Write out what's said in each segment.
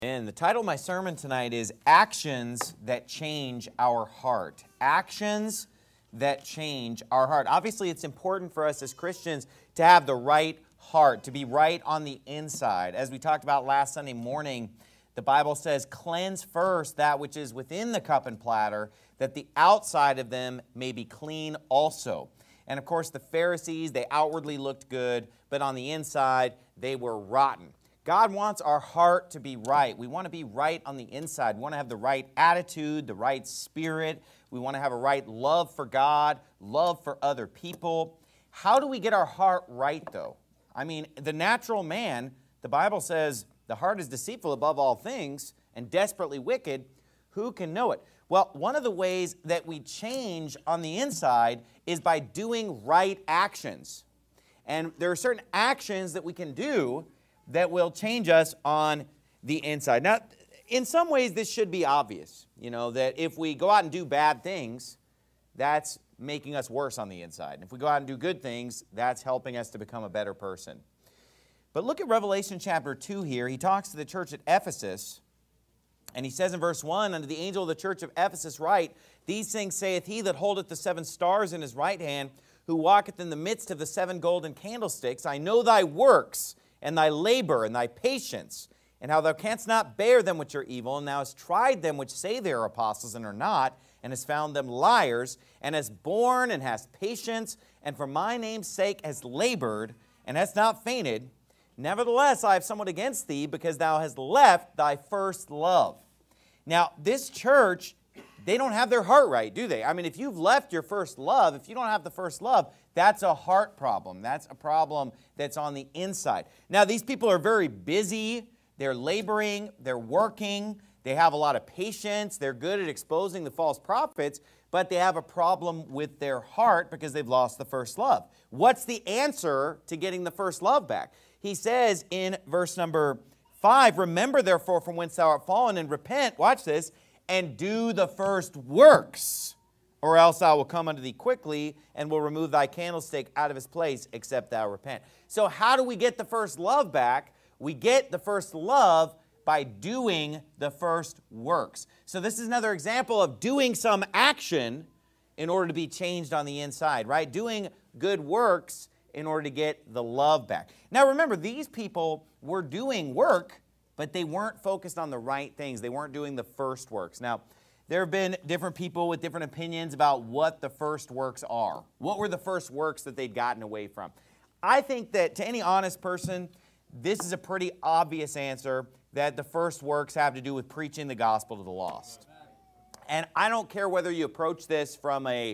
And the title of my sermon tonight is Actions That Change Our Heart. Actions that change our heart. Obviously, it's important for us as Christians to have the right heart, to be right on the inside. As we talked about last Sunday morning, the Bible says, cleanse first that which is within the cup and platter, that the outside of them may be clean also. And of course, the Pharisees, they outwardly looked good, but on the inside, they were rotten. God wants our heart to be right. We want to be right on the inside. We want to have the right attitude, the right spirit. We want to have a right love for God, love for other people. How do we get our heart right, though? I mean, the natural man, the Bible says, the heart is deceitful above all things and desperately wicked. Who can know it? Well, one of the ways that we change on the inside is by doing right actions. And there are certain actions that we can do that will change us on the inside. Now, in some ways, this should be obvious, that if we go out and do bad things, that's making us worse on the inside. And if we go out and do good things, that's helping us to become a better person. But look at Revelation chapter 2 here. He talks to the church at Ephesus, and he says in verse 1, "Unto the angel of the church of Ephesus write, These things saith he that holdeth the 7 stars in his right hand, who walketh in the midst of the 7 golden candlesticks. I know thy works, and thy labor, and thy patience, and how thou canst not bear them which are evil, and thou hast tried them which say they are apostles and are not, and hast found them liars, and hast borne and hast patience, and for my name's sake hast labored, and hast not fainted. Nevertheless, I have somewhat against thee, because thou hast left thy first love." Now, this church, they don't have their heart right, do they? I mean, if you've left your first love, if you don't have the first love, that's a heart problem. That's a problem that's on the inside. Now, these people are very busy. They're laboring. They're working. They have a lot of patience. They're good at exposing the false prophets, but they have a problem with their heart because they've lost the first love. What's the answer to getting the first love back? He says in verse number 5, "Remember therefore from whence thou art fallen, and repent," watch this, "and do the first works, or else I will come unto thee quickly, and will remove thy candlestick out of his place, except thou repent." So how do we get the first love back? We get the first love by doing the first works. So this is another example of doing some action in order to be changed on the inside, right? Doing good works in order to get the love back. Now remember, these people were doing work, but they weren't focused on the right things. They weren't doing the first works. Now, there have been different people with different opinions about what the first works are. What were the first works that they'd gotten away from? I think that to any honest person, this is a pretty obvious answer, that the first works have to do with preaching the gospel to the lost. And I don't care whether you approach this from a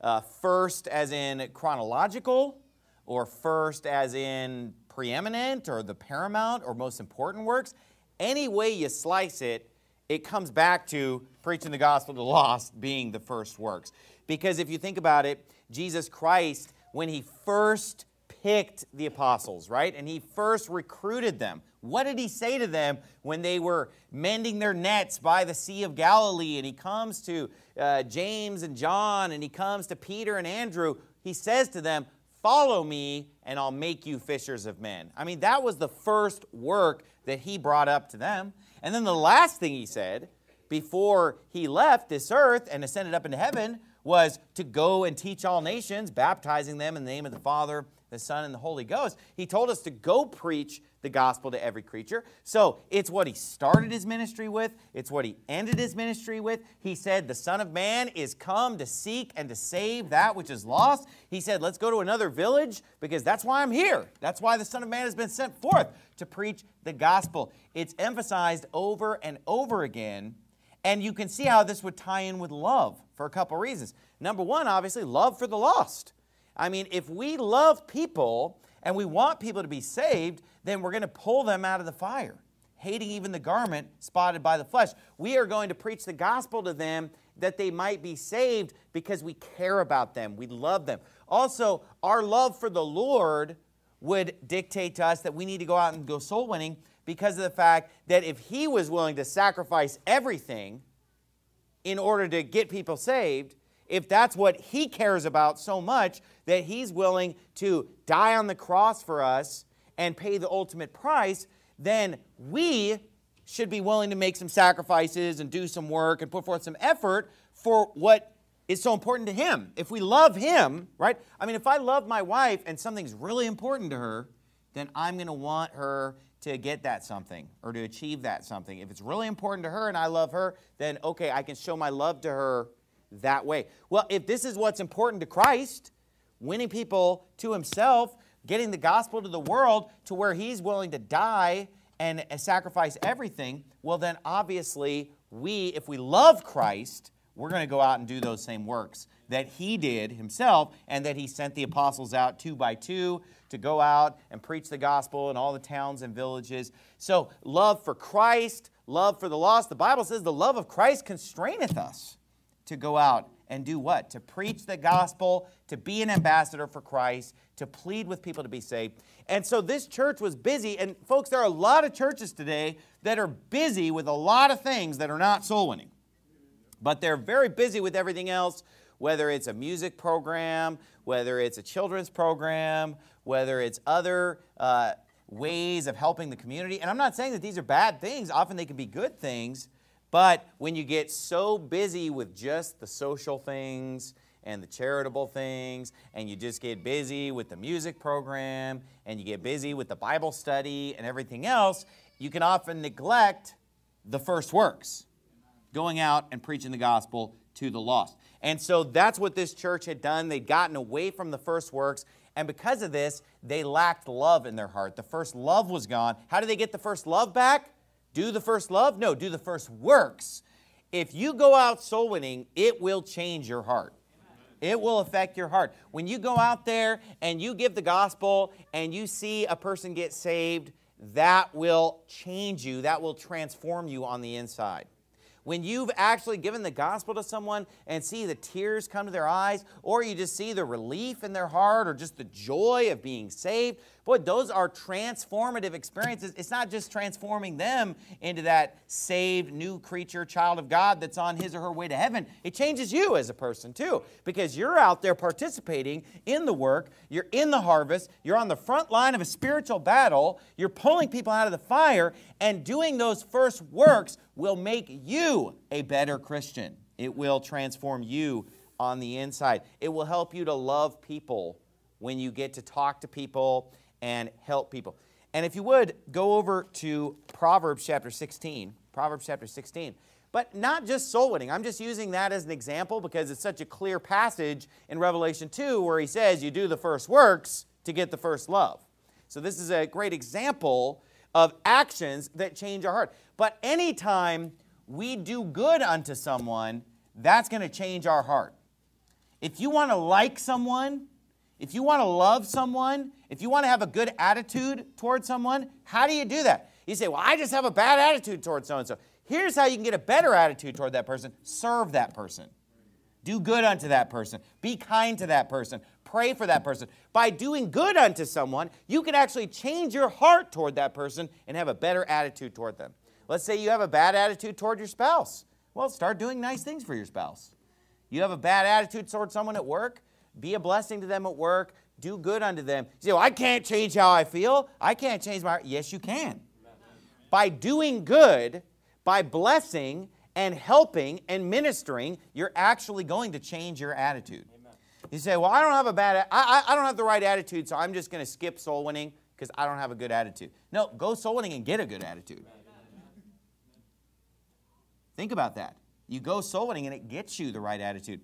first as in chronological, or first as in preeminent, or the paramount, or most important works. Any way you slice it, it comes back to preaching the gospel to the lost being the first works. Because if you think about it, Jesus Christ, when he first picked the apostles, right, and he first recruited them, what did he say to them when they were mending their nets by the Sea of Galilee? And he comes to James and John, and he comes to Peter and Andrew. He says to them, "Follow me, and I'll make you fishers of men." I mean, that was the first work that he brought up to them. And then the last thing he said before he left this earth and ascended up into heaven was to go and teach all nations, baptizing them in the name of the Father, the Son, and the Holy Ghost. He told us to go preach the gospel to every creature. So it's what he started his ministry with. It's what he ended his ministry with. He said, the Son of Man is come to seek and to save that which is lost. He said, let's go to another village because that's why I'm here. That's why the Son of Man has been sent forth to preach the gospel. It's emphasized over and over again. And you can see how this would tie in with love for a couple reasons. Number one, obviously, love for the lost. I mean, if we love people and we want people to be saved, then we're going to pull them out of the fire, hating even the garment spotted by the flesh. We are going to preach the gospel to them that they might be saved because we care about them. We love them. Also, our love for the Lord would dictate to us that we need to go out and go soul winning because of the fact that if he was willing to sacrifice everything in order to get people saved, if that's what he cares about so much that he's willing to die on the cross for us and pay the ultimate price, then we should be willing to make some sacrifices and do some work and put forth some effort for what is so important to him. If we love him, right? I mean, if I love my wife and something's really important to her, then I'm going to want her to get that something or to achieve that something. If it's really important to her and I love her, then okay, I can show my love to her that way. Well, if this is what's important to Christ, winning people to himself, getting the gospel to the world to where he's willing to die and sacrifice everything, well then obviously if we love Christ, we're going to go out and do those same works that he did himself and that he sent the apostles out 2 by 2 to go out and preach the gospel in all the towns and villages. So love for Christ, love for the lost. The Bible says the love of Christ constraineth us to go out and do what? To preach the gospel, to be an ambassador for Christ, to plead with people to be saved. And so this church was busy. And folks, there are a lot of churches today that are busy with a lot of things that are not soul winning. But they're very busy with everything else, whether it's a music program, whether it's a children's program, whether it's other ways of helping the community. And I'm not saying that these are bad things. Often they can be good things. But when you get so busy with just the social things and the charitable things, and you just get busy with the music program, and you get busy with the Bible study and everything else, you can often neglect the first works, going out and preaching the gospel to the lost. And so that's what this church had done. They'd gotten away from the first works, and because of this, they lacked love in their heart. The first love was gone. How did they get the first love back? Do the first love? No, do the first works. If you go out soul winning, it will change your heart. It will affect your heart. When you go out there and you give the gospel and you see a person get saved, that will change you. That will transform you on the inside. When you've actually given the gospel to someone and see the tears come to their eyes, or you just see the relief in their heart, or just the joy of being saved, boy, those are transformative experiences. It's not just transforming them into that saved new creature, child of God that's on his or her way to heaven. It changes you as a person too, because you're out there participating in the work, you're in the harvest, you're on the front line of a spiritual battle, you're pulling people out of the fire, and doing those first works will make you a better Christian. It will transform you on the inside. It will help you to love people when you get to talk to people and help people. And if you would, go over to Proverbs chapter 16. Proverbs chapter 16. But not just soul winning. I'm just using that as an example because it's such a clear passage in Revelation 2 where he says you do the first works to get the first love. So this is a great example of actions that change our heart. But anytime we do good unto someone, that's going to change our heart. If you want to like someone, if you want to love someone, if you want to have a good attitude towards someone, how do you do that? You say, well, I just have a bad attitude towards so-and-so. Here's how you can get a better attitude toward that person. Serve that person. Do good unto that person. Be kind to that person. Pray for that person. By doing good unto someone, you can actually change your heart toward that person and have a better attitude toward them. Let's say you have a bad attitude toward your spouse. Well, start doing nice things for your spouse. You have a bad attitude toward someone at work, be a blessing to them at work, do good unto them. You say, well, I can't change how I feel. I can't change my heart. Yes, you can. By doing good, by blessing and helping and ministering, you're actually going to change your attitude. Amen. You say, well, I don't have I don't have the right attitude, so I'm just going to skip soul winning because I don't have a good attitude. No, go soul winning and get a good attitude. Amen. Think about that. You go soul winning and it gets you the right attitude.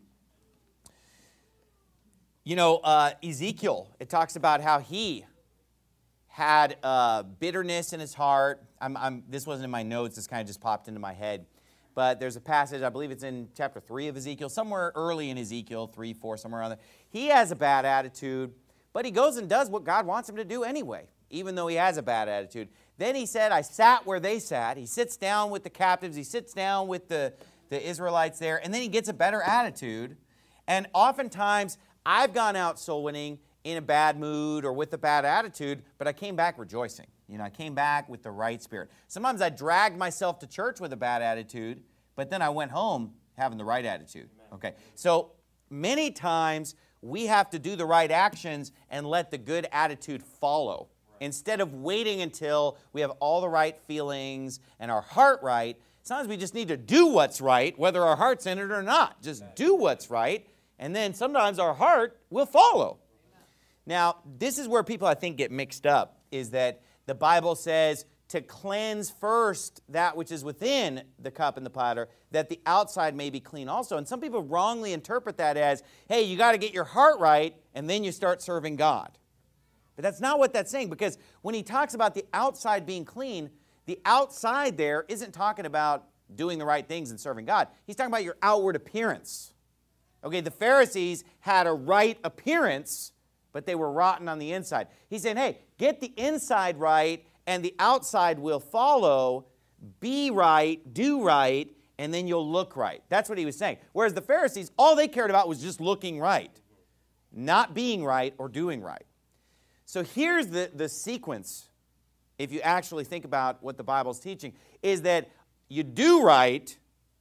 You know, Ezekiel, it talks about how he had bitterness in his heart. This wasn't in my notes. This kind of just popped into my head. But there's a passage, I believe it's in chapter 3 of Ezekiel, somewhere early in Ezekiel, 3, 4, somewhere around there. He has a bad attitude, but he goes and does what God wants him to do anyway, even though he has a bad attitude. Then he said, I sat where they sat. He sits down with the captives. He sits down with the Israelites there, and then he gets a better attitude. And oftentimes, I've gone out soul winning in a bad mood or with a bad attitude, but I came back rejoicing. You know, I came back with the right spirit. Sometimes I dragged myself to church with a bad attitude, but then I went home having the right attitude. Okay, so many times we have to do the right actions and let the good attitude follow. Instead of waiting until we have all the right feelings and our heart right, sometimes we just need to do what's right, whether our heart's in it or not. Just do what's right, and then sometimes our heart will follow. Now, this is where people, I think, get mixed up, is that the Bible says to cleanse first that which is within the cup and the platter, that the outside may be clean also. And some people wrongly interpret that as, hey, you got to get your heart right, and then you start serving God. But that's not what that's saying, because when he talks about the outside being clean, the outside there isn't talking about doing the right things and serving God. He's talking about your outward appearance. Okay, the Pharisees had a right appearance, but they were rotten on the inside. He's saying, hey, get the inside right, and the outside will follow. Be right, do right, and then you'll look right. That's what he was saying. Whereas the Pharisees, all they cared about was just looking right, not being right or doing right. So here's the sequence, if you actually think about what the Bible's teaching, is that you do right,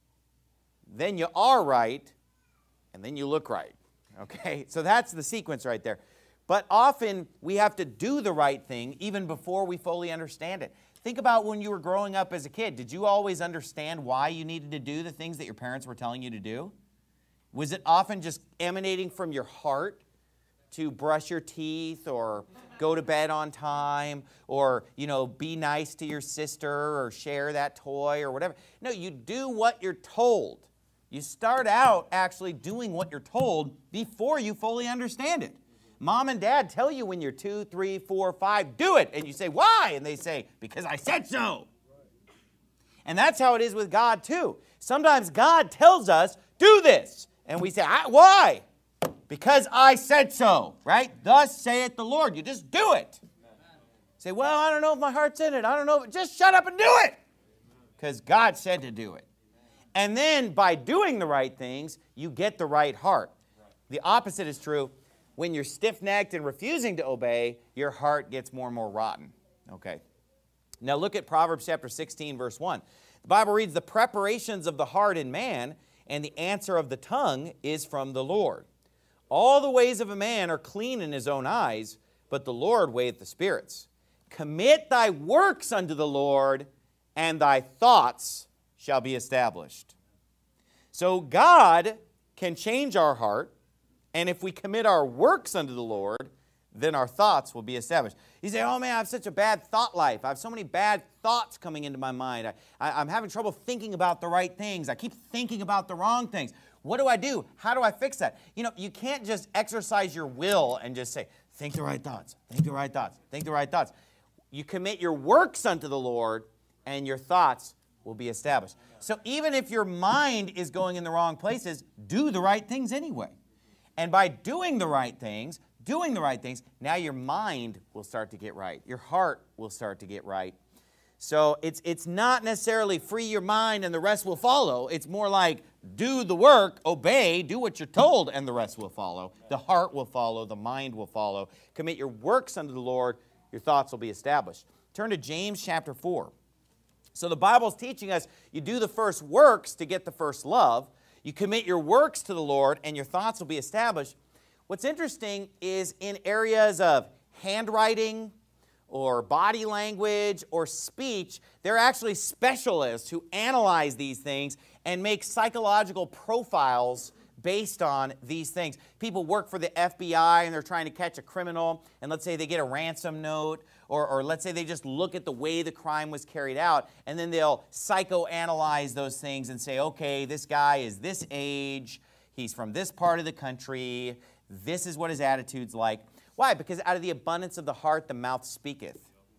then you are right, and then you look right. Okay? So that's the sequence right there. But often we have to do the right thing even before we fully understand it. Think about when you were growing up as a kid. Did you always understand why you needed to do the things that your parents were telling you to do? Was it often just emanating from your heart to brush your teeth or go to bed on time or, be nice to your sister or share that toy or whatever? No, you do what you're told. You start out actually doing what you're told before you fully understand it. Mom and dad tell you when you're 2, 3, 4, 5, do it. And you say, why? And they say, because I said so. And that's how it is with God too. Sometimes God tells us, do this. And we say, why? Because I said so, right? Thus saith the Lord. You just do it. Say, well, I don't know if my heart's in it. I don't know. Just shut up and do it. Because God said to do it. And then by doing the right things, you get the right heart. The opposite is true. When you're stiff-necked and refusing to obey, your heart gets more and more rotten. Okay. Now look at Proverbs chapter 16, verse 1. The Bible reads, the preparations of the heart in man, and the answer of the tongue is from the Lord. All the ways of a man are clean in his own eyes, but the Lord weigheth the spirits. Commit thy works unto the Lord, and thy thoughts shall be established. So God can change our heart, and if we commit our works unto the Lord, then our thoughts will be established. You say, oh man, I have such a bad thought life. I have so many bad thoughts coming into my mind. I'm having trouble thinking about the right things. I keep thinking about the wrong things. What do I do? How do I fix that? You can't just exercise your will and just say, think the right thoughts, think the right thoughts, think the right thoughts. You commit your works unto the Lord, and your thoughts will be established. So even if your mind is going in the wrong places, do the right things anyway. And by doing the right things, now your mind will start to get right. Your heart will start to get right. So it's not necessarily free your mind and the rest will follow. It's more like do the work, obey, do what you're told, and the rest will follow. The heart will follow. The mind will follow. Commit your works unto the Lord. Your thoughts will be established. Turn to James chapter 4. So the Bible's teaching us you do the first works to get the first love. You commit your works to the Lord, and your thoughts will be established. What's interesting is in areas of handwriting or body language or speech, there are actually specialists who analyze these things and make psychological profiles based on these things. People work for the FBI and they're trying to catch a criminal, and let's say they get a ransom note, or let's say they just look at the way the crime was carried out, and then they'll psychoanalyze those things and say, okay, this guy is this age, he's from this part of the country, this is what his attitude's like. Why? Because out of the abundance of the heart, the mouth speaketh.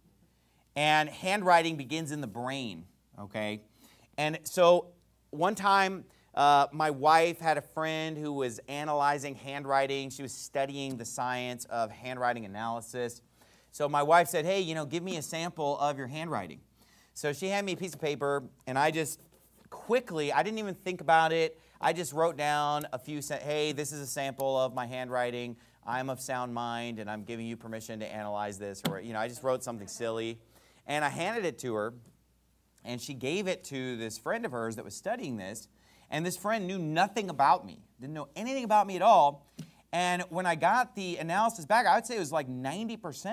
And handwriting begins in the brain, okay? And so one time, my wife had a friend who was analyzing handwriting. She was studying the science of handwriting analysis. So my wife said, hey, give me a sample of your handwriting. So she handed me a piece of paper, and I just quickly, I didn't even think about it. I just wrote down a few, hey, this is a sample of my handwriting. I'm of sound mind, and I'm giving you permission to analyze this. Or, I just wrote something silly. And I handed it to her, and she gave it to this friend of hers that was studying this. And this friend knew nothing about me, didn't know anything about me at all. And when I got the analysis back, I would say it was like 90%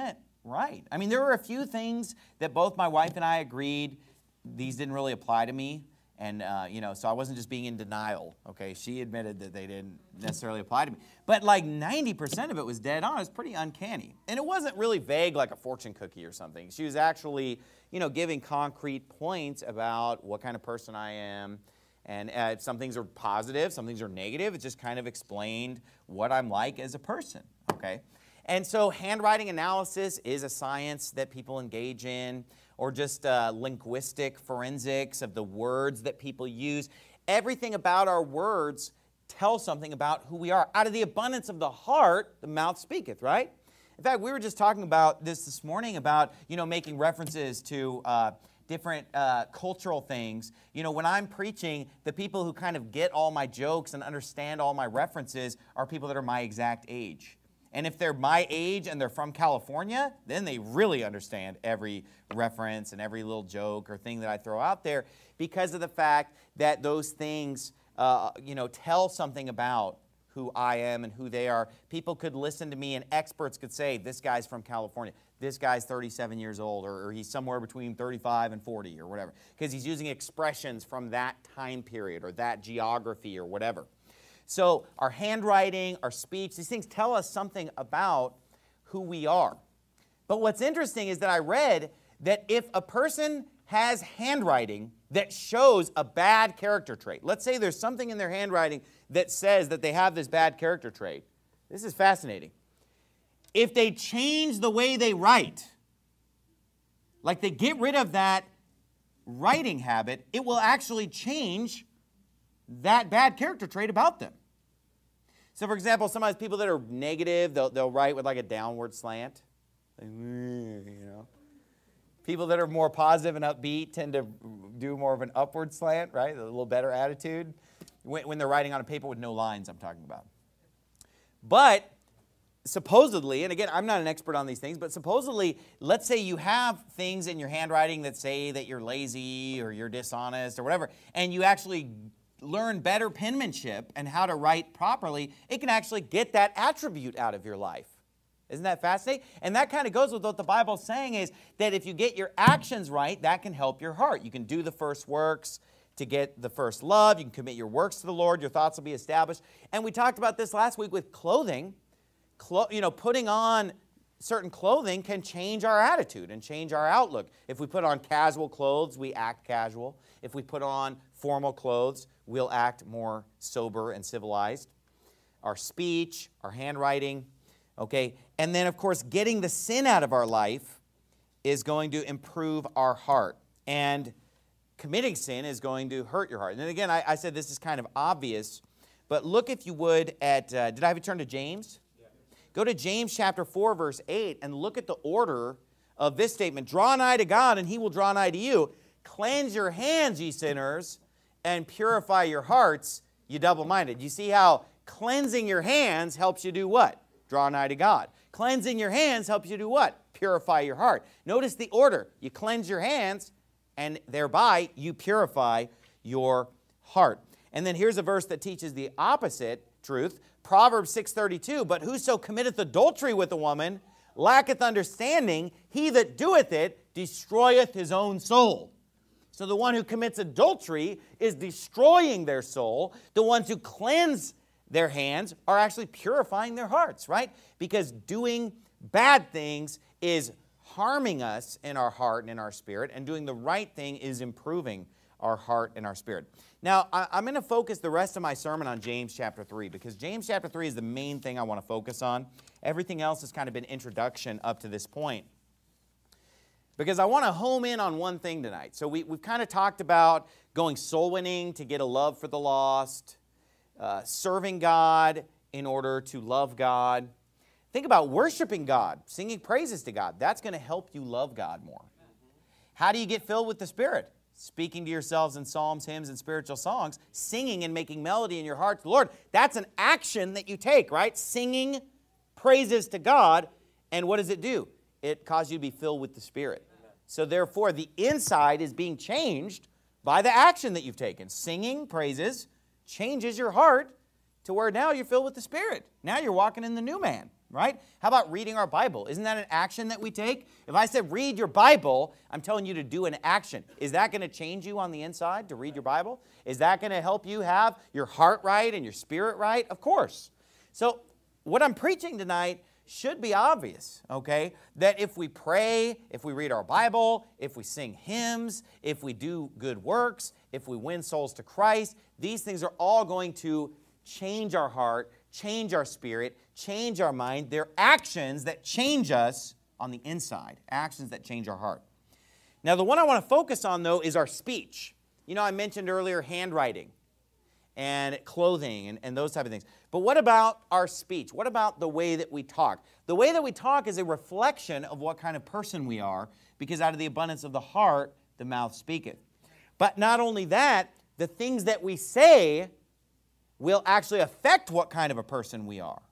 right. I mean, there were a few things that both my wife and I agreed these didn't really apply to me. And, so I wasn't just being in denial, okay? She admitted that they didn't necessarily apply to me. But like 90% of it was dead on. It was pretty uncanny. And it wasn't really vague like a fortune cookie or something. She was actually, giving concrete points about what kind of person I am. And some things are positive, some things are negative. It just kind of explained what I'm like as a person, okay? And so handwriting analysis is a science that people engage in, or just linguistic forensics of the words that people use. Everything about our words tells something about who we are. Out of the abundance of the heart, the mouth speaketh, right? In fact, we were just talking about this morning about, making references to different cultural things. When I'm preaching, the people who kind of get all my jokes and understand all my references are people that are my exact age. And if they're my age and they're from California, then they really understand every reference and every little joke or thing that I throw out there, because of the fact that those things, tell something about who I am and who they are. People could listen to me and experts could say, this guy's from California, this guy's 37 years old, or he's somewhere between 35 and 40 or whatever, because he's using expressions from that time period or that geography or whatever. So our handwriting, our speech, these things tell us something about who we are. But what's interesting is that I read that if a person has handwriting that shows a bad character trait, let's say there's something in their handwriting that says that they have this bad character trait. This is fascinating. If they change the way they write, like they get rid of that writing habit, it will actually change that bad character trait about them. So, for example, sometimes people that are negative, they'll write with like a downward slant. People that are more positive and upbeat tend to do more of an upward slant, right? A little better attitude. When they're writing on a paper with no lines, I'm talking about. But supposedly, and again, I'm not an expert on these things, but supposedly, let's say you have things in your handwriting that say that you're lazy or you're dishonest or whatever, and you actually learn better penmanship and how to write properly, it can actually get that attribute out of your life. Isn't that fascinating? And that kind of goes with what the Bible's saying, is that if you get your actions right, that can help your heart. You can do the first works to get the first love. You can commit your works to the Lord. Your thoughts will be established. And we talked about this last week with clothing. Putting on certain clothing can change our attitude and change our outlook. If we put on casual clothes, we act casual. If we put on formal clothes, we'll act more sober and civilized. Our speech, our handwriting, okay? And then, of course, getting the sin out of our life is going to improve our heart. And committing sin is going to hurt your heart. And then again, I said this is kind of obvious, but look, if you would, at, did I have you turn to James? Yeah. Go to James chapter 4, verse 8, and look at the order of this statement. Draw nigh to God, and he will draw nigh to you. Cleanse your hands, ye sinners, and purify your hearts, you double-minded. You see how cleansing your hands helps you do what? Draw nigh to God. Cleansing your hands helps you do what? Purify your heart. Notice the order. You cleanse your hands, and thereby you purify your heart. And then here's a verse that teaches the opposite truth. Proverbs 6:32, but whoso committeth adultery with a woman lacketh understanding. He that doeth it destroyeth his own soul. So the one who commits adultery is destroying their soul. The ones who cleanse their hands are actually purifying their hearts, right? Because doing bad things is harming us in our heart and in our spirit, and doing the right thing is improving our heart and our spirit. Now, I'm going to focus the rest of my sermon on James chapter 3, because James chapter 3 is the main thing I want to focus on. Everything else has kind of been introduction up to this point. Because I want to home in on one thing tonight. So we've kind of talked about going soul winning to get a love for the lost, serving God in order to love God. Think about worshiping God, singing praises to God. That's going to help you love God more. How do you get filled with the Spirit? Speaking to yourselves in psalms, hymns, and spiritual songs, singing and making melody in your heart to the Lord. That's an action that you take, right? Singing praises to God. And what does it do? It causes you to be filled with the Spirit. So therefore, the inside is being changed by the action that you've taken. Singing praises changes your heart to where now you're filled with the Spirit. Now you're walking in the new man. right? How about reading our Bible? Isn't that an action that we take? If I said read your Bible, I'm telling you to do an action. Is that going to change you on the inside to read your Bible? Is that going to help you have your heart right and your spirit right? Of course. So what I'm preaching tonight should be obvious, okay? That if we pray, if we read our Bible, if we sing hymns, if we do good works, if we win souls to Christ, these things are all going to change our heart, change our spirit, change our mind. They're actions that change us on the inside, actions that change our heart. Now, the one I want to focus on, though, is our speech. You know, I mentioned earlier handwriting and clothing and those type of things. But what about our speech? What about the way that we talk? The way that we talk is a reflection of what kind of person we are, because out of the abundance of the heart, the mouth speaketh. But not only that, the things that we say will actually affect what kind of a person we are.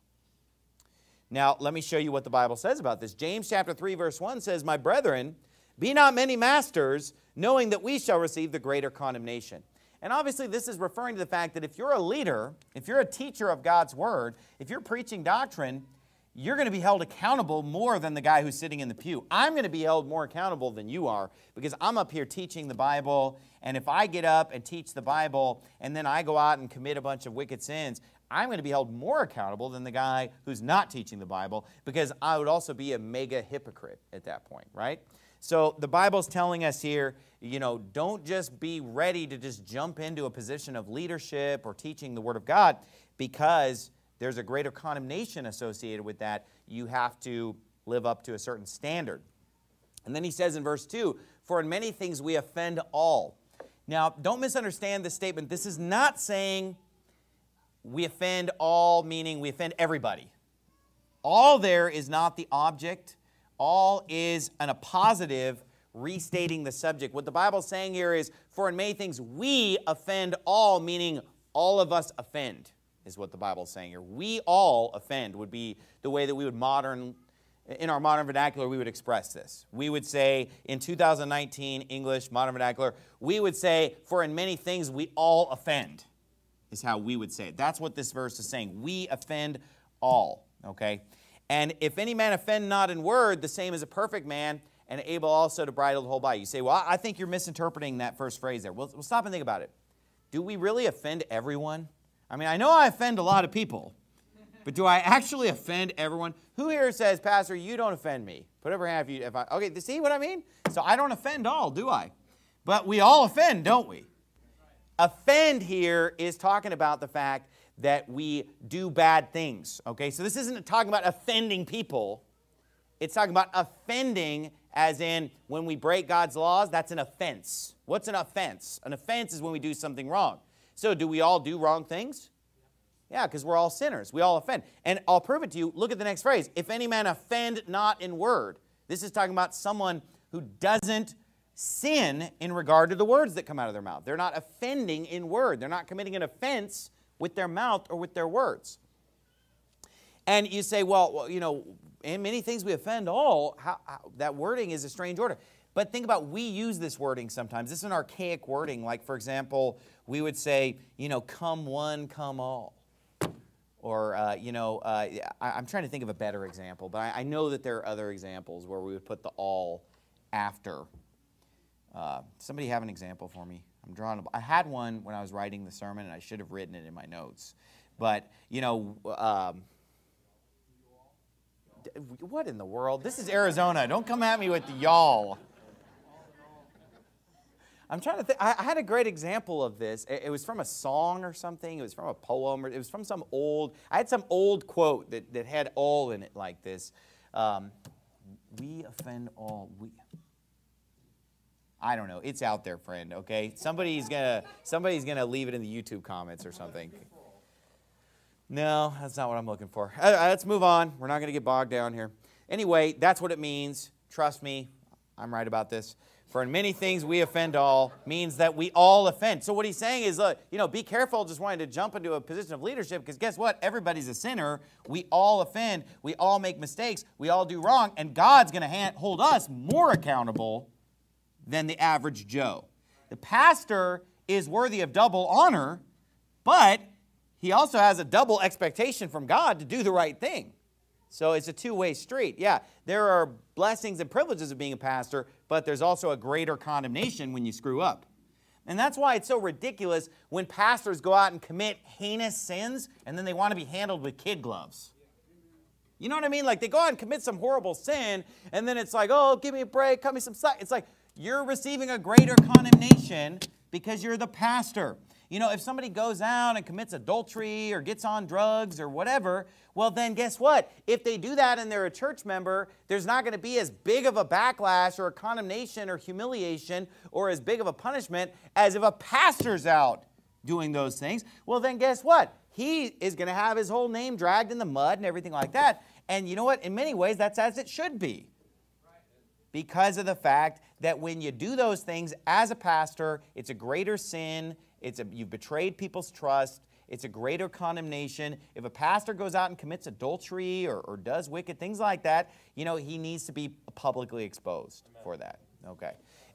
Now, let me show you what the Bible says about this. James chapter 3, verse 1 says, "My brethren, be not many masters, knowing that we shall receive the greater condemnation." And obviously, this is referring to the fact that if you're a leader, if you're a teacher of God's Word, if you're preaching doctrine, you're going to be held accountable more than the guy who's sitting in the pew. I'm going to be held more accountable than you are, because I'm up here teaching the Bible, and if I get up and teach the Bible and then I go out and commit a bunch of wicked sins, I'm going to be held more accountable than the guy who's not teaching the Bible, because I would also be a mega hypocrite at that point, right? So the Bible's telling us here, you know, don't just be ready to just jump into a position of leadership or teaching the Word of God, because there's a greater condemnation associated with that. You have to live up to a certain standard. And then he says in verse 2, "For in many things we offend all." Now, don't misunderstand this statement. This is not saying we offend all, meaning we offend everybody. All there is not the object. All is a positive restating the subject. What the Bible's saying here is, for in many things we offend all, meaning all of us offend, is what the Bible's saying here. We all offend would be the way that we would in our modern vernacular, we would express this. We would say, in 2019 English, modern vernacular, we would say, for in many things we all offend, is how we would say it. That's what this verse is saying. We offend all, okay? And if any man offend not in word, the same as a perfect man, and able also to bridle the whole body. You say, well, I think you're misinterpreting that first phrase there. Well, stop and think about it. Do we really offend everyone? I mean, I know I offend a lot of people, but do I actually offend everyone? Who here says, Pastor, you don't offend me? Put up your hand if I, okay, see what I mean? So I don't offend all, do I? But we all offend, don't we? Offend here is talking about the fact that we do bad things, okay? So this isn't talking about offending people. It's talking about offending as in when we break God's laws, that's an offense. What's an offense? An offense is when we do something wrong. So do we all do wrong things? Yeah, because we're all sinners. We all offend. And I'll prove it to you. Look at the next phrase. If any man offend not in word. This is talking about someone who doesn't sin in regard to the words that come out of their mouth. They're not offending in word. They're not committing an offense with their mouth or with their words. And you say, well, you know, in many things we offend all. That wording is a strange order. But think about, we use this wording sometimes. This is an archaic wording. Like, for example, we would say, you know, come one, come all. Or, I'm trying to think of a better example, but I know that there are other examples where we would put the all after. Somebody have an example for me? I had one when I was writing the sermon, and I should have written it in my notes. But, you know, what in the world? This is Arizona. Don't come at me with the y'all. I'm trying to think. I had a great example of this. It was from a song or something. It was from a poem. Or it was from some old, I had some old quote that had all in it like this. We offend all. I don't know. It's out there, friend, okay? Somebody's gonna leave it in the YouTube comments or something. No, that's not what I'm looking for. Let's move on. We're not going to get bogged down here. Anyway, that's what it means. Trust me, I'm right about this. For in many things we offend all means that we all offend. So what he's saying is, be careful just wanting to jump into a position of leadership, because guess what? Everybody's a sinner. We all offend. We all make mistakes. We all do wrong. And God's going to hold us more accountable than the average Joe. The pastor is worthy of double honor, but he also has a double expectation from God to do the right thing. So it's a two-way street. Yeah, there are blessings and privileges of being a pastor, but there's also a greater condemnation when you screw up. And that's why it's so ridiculous when pastors go out and commit heinous sins and then they want to be handled with kid gloves. You know what I mean? Like they go out and commit some horrible sin and then it's like, oh, give me a break, cut me some slack. It's like you're receiving a greater condemnation because you're the pastor. You know, if somebody goes out and commits adultery or gets on drugs or whatever, well then guess what? If they do that and they're a church member, there's not going to be as big of a backlash or a condemnation or humiliation or as big of a punishment as if a pastor's out doing those things. Well then guess what? He is going to have his whole name dragged in the mud and everything like that. And you know what? In many ways, that's as it should be. Because of the fact that when you do those things as a pastor, it's a greater sin. You've betrayed people's trust. It's a greater condemnation. If a pastor goes out and commits adultery or does wicked things like that, you know, he needs to be publicly exposed for that. Okay.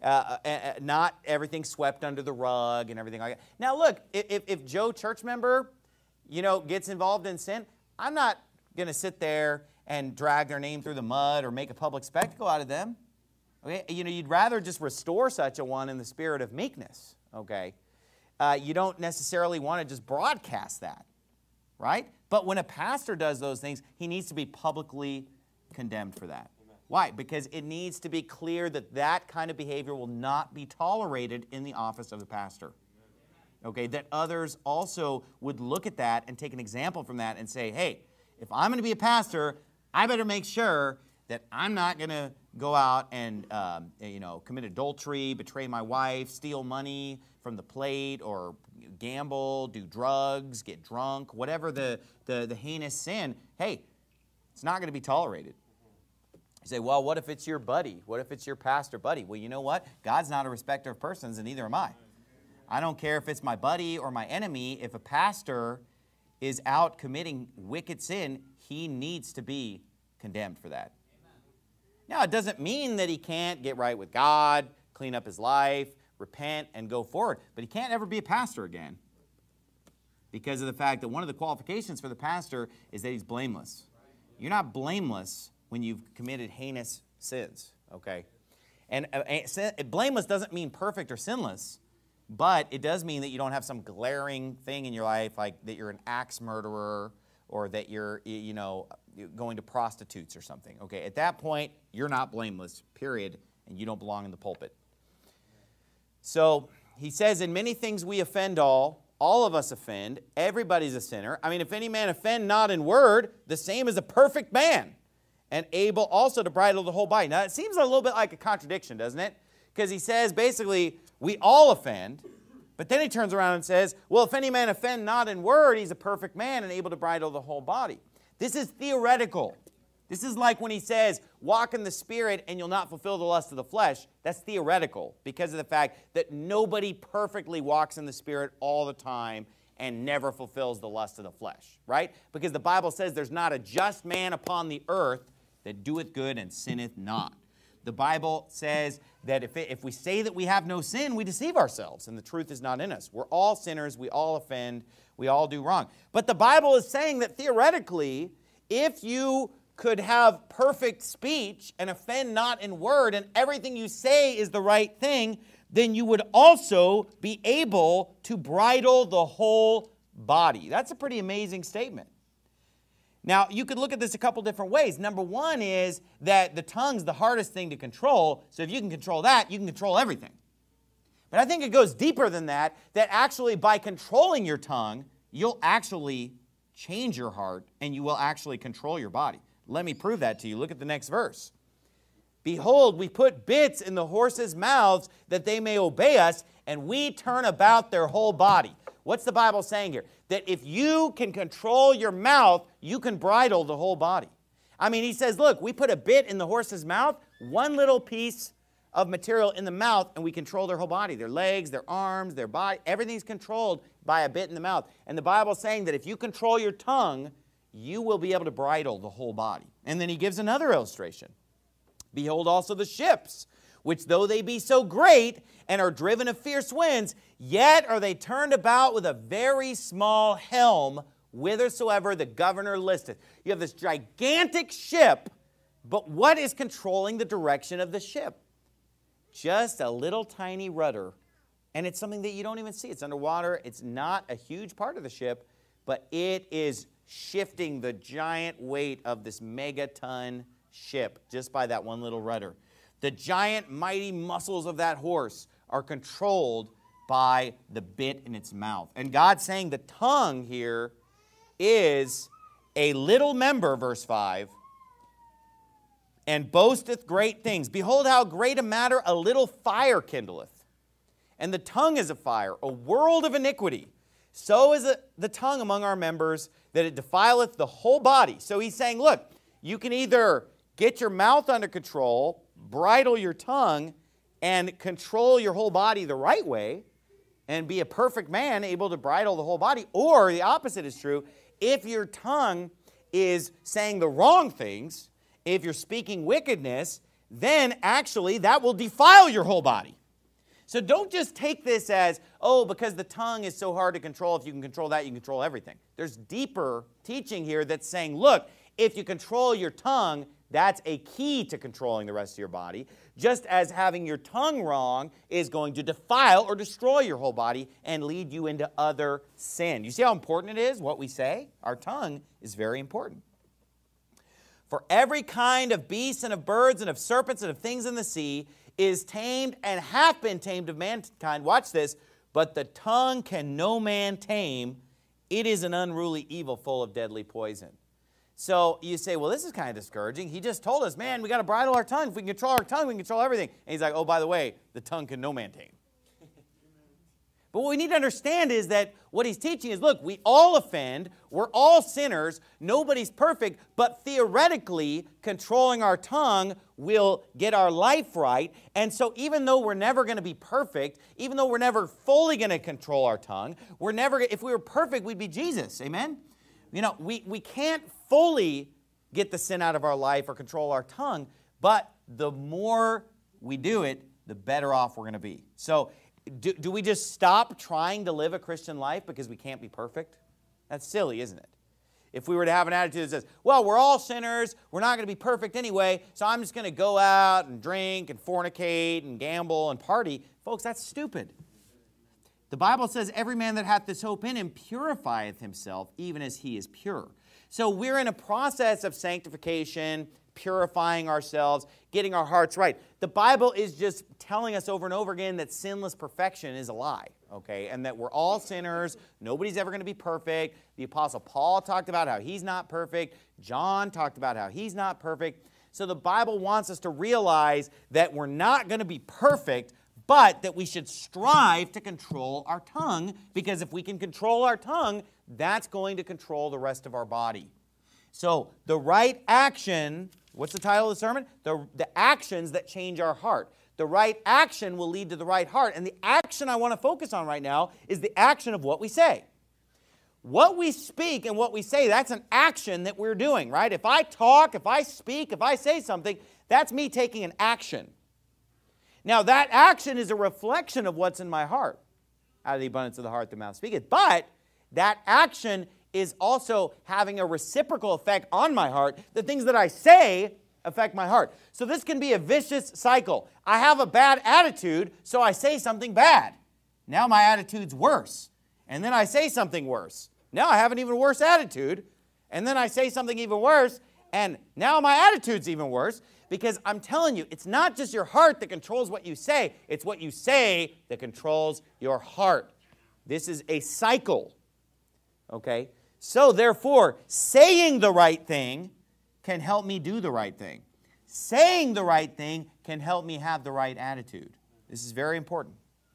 Not everything swept under the rug and everything like that. Now, look, if Joe, church member, you know, gets involved in sin, I'm not going to sit there and drag their name through the mud or make a public spectacle out of them. Okay? You know, you'd rather just restore such a one in the spirit of meekness. Okay. You don't necessarily want to just broadcast that, right? But when a pastor does those things, he needs to be publicly condemned for that. Amen. Why? Because it needs to be clear that that kind of behavior will not be tolerated in the office of the pastor. Okay, that others also would look at that and take an example from that and say, hey, if I'm going to be a pastor, I better make sure that I'm not going to go out and you know, commit adultery, betray my wife, steal money from the plate, or gamble, do drugs, get drunk, whatever the heinous sin. Hey, it's not going to be tolerated. You say, well, what if it's your buddy? What if it's your pastor buddy? Well, you know what? God's not a respecter of persons, and neither am I. I don't care if it's my buddy or my enemy. If a pastor is out committing wicked sin, he needs to be condemned for that. Now, it doesn't mean that he can't get right with God, clean up his life, repent, and go forward. But he can't ever be a pastor again because of the fact that one of the qualifications for the pastor is that he's blameless. You're not blameless when you've committed heinous sins, okay? And blameless doesn't mean perfect or sinless, but it does mean that you don't have some glaring thing in your life, like that you're an axe murderer or that you're, you know, going to prostitutes or something. Okay, at that point, you're not blameless, period, and you don't belong in the pulpit. So he says, in many things we offend all of us offend, everybody's a sinner. I mean, if any man offend not in word, the same is a perfect man, and able also to bridle the whole body. Now, it seems a little bit like a contradiction, doesn't it? Because he says, basically, we all offend, but then he turns around and says, well, if any man offend not in word, he's a perfect man and able to bridle the whole body. This is theoretical. This is like when he says, walk in the Spirit and you'll not fulfill the lust of the flesh. That's theoretical because of the fact that nobody perfectly walks in the Spirit all the time and never fulfills the lust of the flesh, right? Because the Bible says there's not a just man upon the earth that doeth good and sinneth not. The Bible says that if we say that we have no sin, we deceive ourselves, and the truth is not in us. We're all sinners. We all offend. We all do wrong. But the Bible is saying that theoretically, if you could have perfect speech and offend not in word, and everything you say is the right thing, then you would also be able to bridle the whole body. That's a pretty amazing statement. Now, you could look at this a couple different ways. Number one is that the tongue's the hardest thing to control, so if you can control that, you can control everything. But I think it goes deeper than that, that actually by controlling your tongue, you'll actually change your heart and you will actually control your body. Let me prove that to you. Look at the next verse. Behold, we put bits in the horses' mouths that they may obey us, and we turn about their whole body. What's the Bible saying here? That if you can control your mouth, you can bridle the whole body. I mean, he says, look, we put a bit in the horse's mouth, one little piece of material in the mouth, and we control their whole body. Their legs, their arms, their body, everything's controlled by a bit in the mouth. And the Bible's saying that if you control your tongue, you will be able to bridle the whole body. And then he gives another illustration. Behold also the ships, which though they be so great and are driven of fierce winds, yet are they turned about with a very small helm, whithersoever the governor listeth. You have this gigantic ship, but what is controlling the direction of the ship? Just a little tiny rudder. And it's something that you don't even see. It's underwater. It's not a huge part of the ship, but it is shifting the giant weight of this megaton ship just by that one little rudder. The giant, mighty muscles of that horse are controlled by the bit in its mouth. And God's saying the tongue here is a little member, verse 5, and boasteth great things. Behold, how great a matter a little fire kindleth. And the tongue is a fire, a world of iniquity. So is the tongue among our members, that it defileth the whole body. So he's saying, look, you can either get your mouth under control, bridle your tongue, and control your whole body the right way, and be a perfect man, able to bridle the whole body. Or the opposite is true. If your tongue is saying the wrong things, if you're speaking wickedness, then actually that will defile your whole body. So don't just take this as, oh, because the tongue is so hard to control, if you can control that, you can control everything. There's deeper teaching here that's saying, look, if you control your tongue, that's a key to controlling the rest of your body, just as having your tongue wrong is going to defile or destroy your whole body and lead you into other sin. You see how important it is, what we say? Our tongue is very important. For every kind of beasts and of birds and of serpents and of things in the sea is tamed and hath been tamed of mankind. Watch this. But the tongue can no man tame. It is an unruly evil full of deadly poison. So you say, well, this is kind of discouraging. He just told us, man, we got to bridle our tongue. If we can control our tongue, we can control everything. And he's like, oh, by the way, the tongue can no man tame. But what we need to understand is that what he's teaching is, look, we all offend. We're all sinners. Nobody's perfect. But theoretically, controlling our tongue will get our life right. And so even though we're never going to be perfect, even though we're never fully going to control our tongue, if we were perfect, we'd be Jesus. Amen? You know, we can't fully get the sin out of our life or control our tongue, but the more we do it, the better off we're going to be. So do we just stop trying to live a Christian life because we can't be perfect? That's silly, isn't it? If we were to have an attitude that says, well, we're all sinners, we're not going to be perfect anyway, so I'm just going to go out and drink and fornicate and gamble and party. Folks, that's stupid. The Bible says, every man that hath this hope in him purifieth himself, even as he is pure. So we're in a process of sanctification, purifying ourselves, getting our hearts right. The Bible is just telling us over and over again that sinless perfection is a lie, okay? And that we're all sinners. Nobody's ever going to be perfect. The Apostle Paul talked about how he's not perfect. John talked about how he's not perfect. So the Bible wants us to realize that we're not going to be perfect, but that we should strive to control our tongue, because if we can control our tongue, that's going to control the rest of our body. So the right action, what's the title of the sermon? The actions that change our heart. The right action will lead to the right heart. And the action I want to focus on right now is the action of what we say. What we speak and what we say, that's an action that we're doing, right? If I talk, if I speak, if I say something, that's me taking an action. Now, that action is a reflection of what's in my heart. Out of the abundance of the heart, the mouth speaketh. But that action is also having a reciprocal effect on my heart. The things that I say affect my heart. So this can be a vicious cycle. I have a bad attitude, so I say something bad. Now my attitude's worse. And then I say something worse. Now I have an even worse attitude. And then I say something even worse. And now my attitude's even worse. Because I'm telling you, it's not just your heart that controls what you say. It's what you say that controls your heart. This is a cycle. Okay? So therefore, saying the right thing can help me do the right thing. Saying the right thing can help me have the right attitude. This is very important.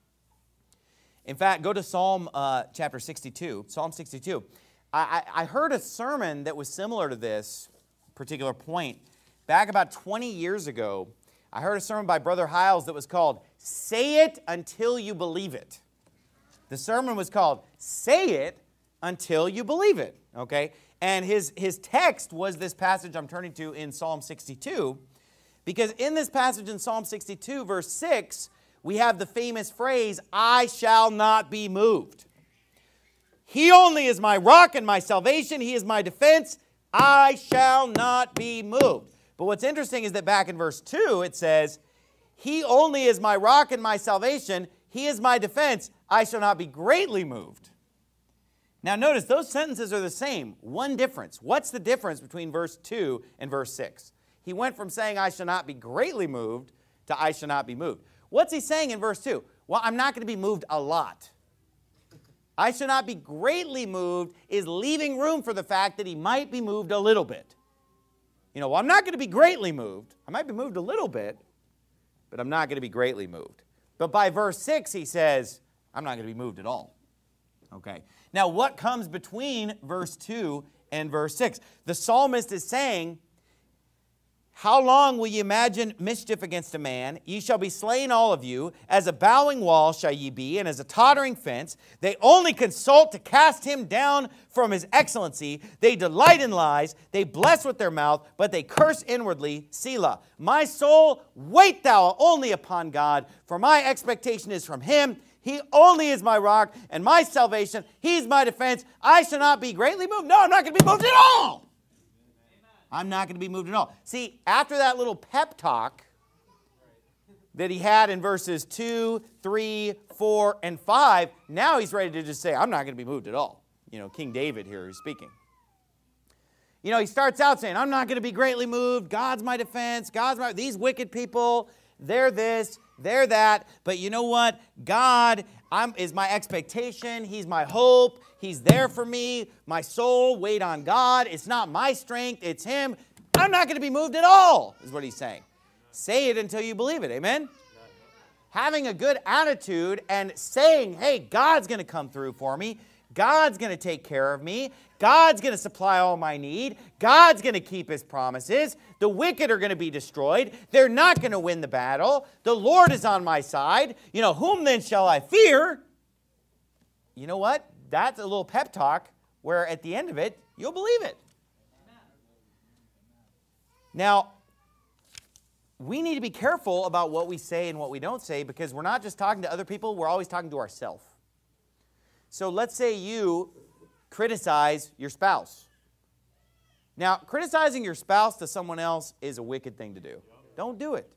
In fact, go to Psalm chapter 62. Psalm 62. I heard a sermon that was similar to this particular point. Back about 20 years ago, I heard a sermon by Brother Hiles that was called, Say It Until You Believe It. The sermon was called, Say It Until You Believe It. Okay? And his text was this passage I'm turning to in Psalm 62, because in this passage in Psalm 62, verse 6, we have the famous phrase, I shall not be moved. He only is my rock and my salvation. He is my defense. I shall not be moved. But what's interesting is that back in verse 2, it says, He only is my rock and my salvation. He is my defense. I shall not be greatly moved. Now notice, those sentences are the same. One difference. What's the difference between verse 2 and verse 6? He went from saying, I shall not be greatly moved, to I shall not be moved. What's he saying in verse 2? Well, I'm not going to be moved a lot. I shall not be greatly moved is leaving room for the fact that he might be moved a little bit. Well, I'm not going to be greatly moved. I might be moved a little bit, but I'm not going to be greatly moved. But by verse 6, he says, I'm not going to be moved at all. Okay. Now, what comes between verse 2 and verse 6? The psalmist is saying, How long will ye imagine mischief against a man? Ye shall be slain all of you. As a bowing wall shall ye be, and as a tottering fence. They only consult to cast him down from his excellency. They delight in lies. They bless with their mouth, but they curse inwardly. Selah. My soul, wait thou only upon God, for my expectation is from him. He only is my rock and my salvation. He's my defense. I shall not be greatly moved. No, I'm not going to be moved at all. I'm not going to be moved at all. See, after that little pep talk that he had in verses 2, 3, 4, and 5, now he's ready to just say, I'm not going to be moved at all. King David here is speaking. He starts out saying, I'm not going to be greatly moved. God's my defense. These wicked people, they're this, they're that. But you know what? God is my expectation. He's my hope. He's there for me. My soul, wait on God. It's not my strength. It's him. I'm not going to be moved at all, is what he's saying. Say it until you believe it. Amen? Having a good attitude and saying, hey, God's going to come through for me. God's going to take care of me. God's going to supply all my need. God's going to keep his promises. The wicked are going to be destroyed. They're not going to win the battle. The Lord is on my side. Whom then shall I fear? You know what? That's a little pep talk where at the end of it, you'll believe it. Now, we need to be careful about what we say and what we don't say, because we're not just talking to other people, we're always talking to ourselves. So let's say you criticize your spouse. Now, criticizing your spouse to someone else is a wicked thing to do. Don't do it.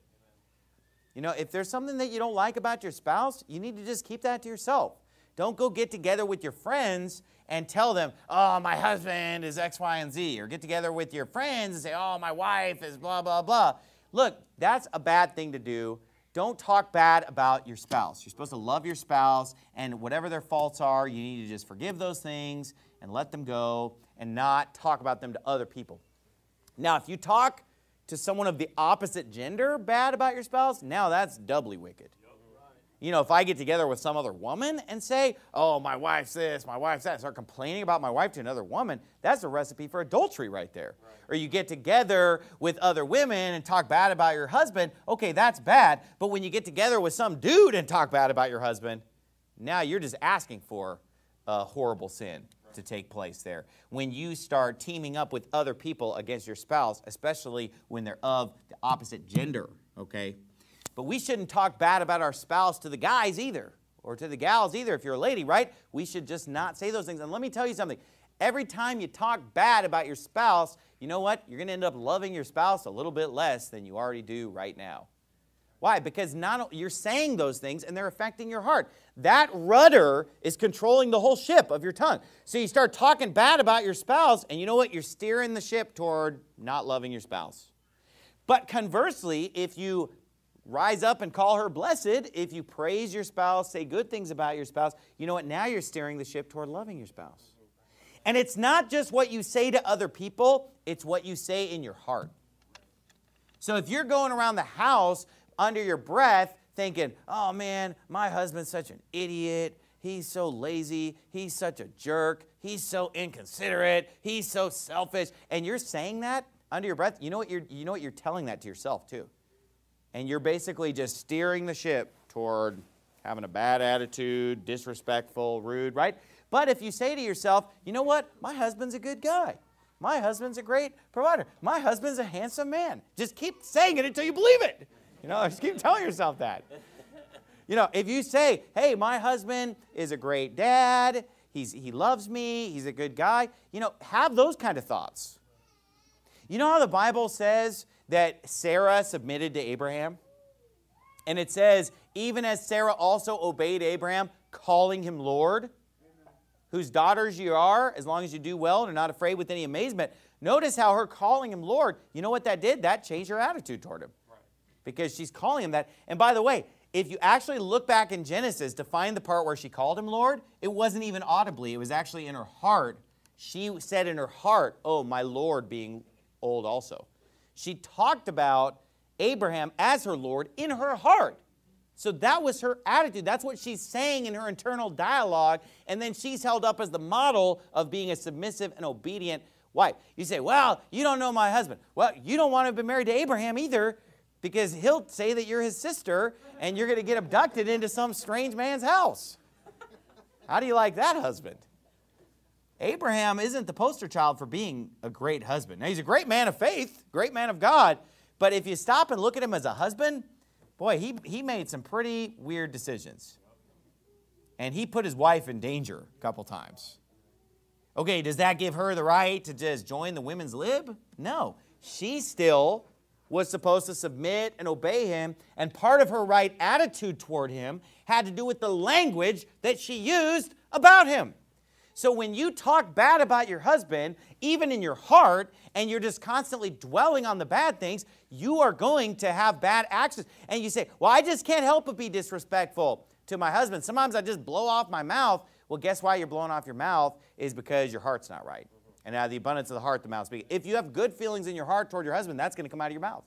If there's something that you don't like about your spouse, you need to just keep that to yourself. Don't go get together with your friends and tell them, oh, my husband is X, Y, and Z. Or get together with your friends and say, oh, my wife is blah, blah, blah. Look, that's a bad thing to do. Don't talk bad about your spouse. You're supposed to love your spouse, and whatever their faults are, you need to just forgive those things and let them go and not talk about them to other people. Now, if you talk to someone of the opposite gender bad about your spouse, now that's doubly wicked. If I get together with some other woman and say, oh, my wife's this, my wife's that, start complaining about my wife to another woman, that's a recipe for adultery right there. Right. Or you get together with other women and talk bad about your husband, okay, that's bad. But when you get together with some dude and talk bad about your husband, now you're just asking for a horrible sin to take place there. When you start teaming up with other people against your spouse, especially when they're of the opposite gender, okay? But we shouldn't talk bad about our spouse to the guys either, or to the gals either if you're a lady, right? We should just not say those things. And let me tell you something. Every time you talk bad about your spouse, you know what? You're going to end up loving your spouse a little bit less than you already do right now. Why? Because you're saying those things and they're affecting your heart. That rudder is controlling the whole ship of your tongue. So you start talking bad about your spouse, and you know what? You're steering the ship toward not loving your spouse. But conversely, if you rise up and call her blessed, if you praise your spouse, say good things about your spouse, you know what? Now you're steering the ship toward loving your spouse. And it's not just what you say to other people, it's what you say in your heart. So if you're going around the house under your breath thinking, oh man, my husband's such an idiot, he's so lazy, he's such a jerk, he's so inconsiderate, he's so selfish, and you're saying that under your breath, you know what you're telling that to yourself too. And you're basically just steering the ship toward having a bad attitude, disrespectful, rude, right? But if you say to yourself, you know what? My husband's a good guy. My husband's a great provider. My husband's a handsome man. Just keep saying it until you believe it. Just keep telling yourself that. If you say, hey, my husband is a great dad. he loves me, he's a good guy. You know, have those kind of thoughts. You know how the Bible says that Sarah submitted to Abraham? And it says, even as Sarah also obeyed Abraham, calling him Lord, whose daughters you are, as long as you do well and are not afraid with any amazement. Notice how her calling him Lord, you know what that did? That changed her attitude toward him. Right. Because she's calling him that. And by the way, if you actually look back in Genesis to find the part where she called him Lord, it wasn't even audibly. It was actually in her heart. She said in her heart, oh, my Lord, being old also. She talked about Abraham as her Lord in her heart. So that was her attitude. That's what she's saying in her internal dialogue. And then she's held up as the model of being a submissive and obedient wife. You say, well, you don't know my husband. Well, you don't want to be married to Abraham either, because he'll say that you're his sister and you're going to get abducted into some strange man's house. How do you like that husband? Abraham isn't the poster child for being a great husband. Now, he's a great man of faith, great man of God, but if you stop and look at him as a husband, boy, he made some pretty weird decisions. And he put his wife in danger a couple times. Okay, does that give her the right to just join the women's lib? No. She still was supposed to submit and obey him, and part of her right attitude toward him had to do with the language that she used about him. So when you talk bad about your husband, even in your heart, and you're just constantly dwelling on the bad things, you are going to have bad actions. And you say, well, I just can't help but be disrespectful to my husband. Sometimes I just blow off my mouth. Well, guess why you're blowing off your mouth is because your heart's not right. And out of the abundance of the heart, the mouth speaks. If you have good feelings in your heart toward your husband, that's going to come out of your mouth.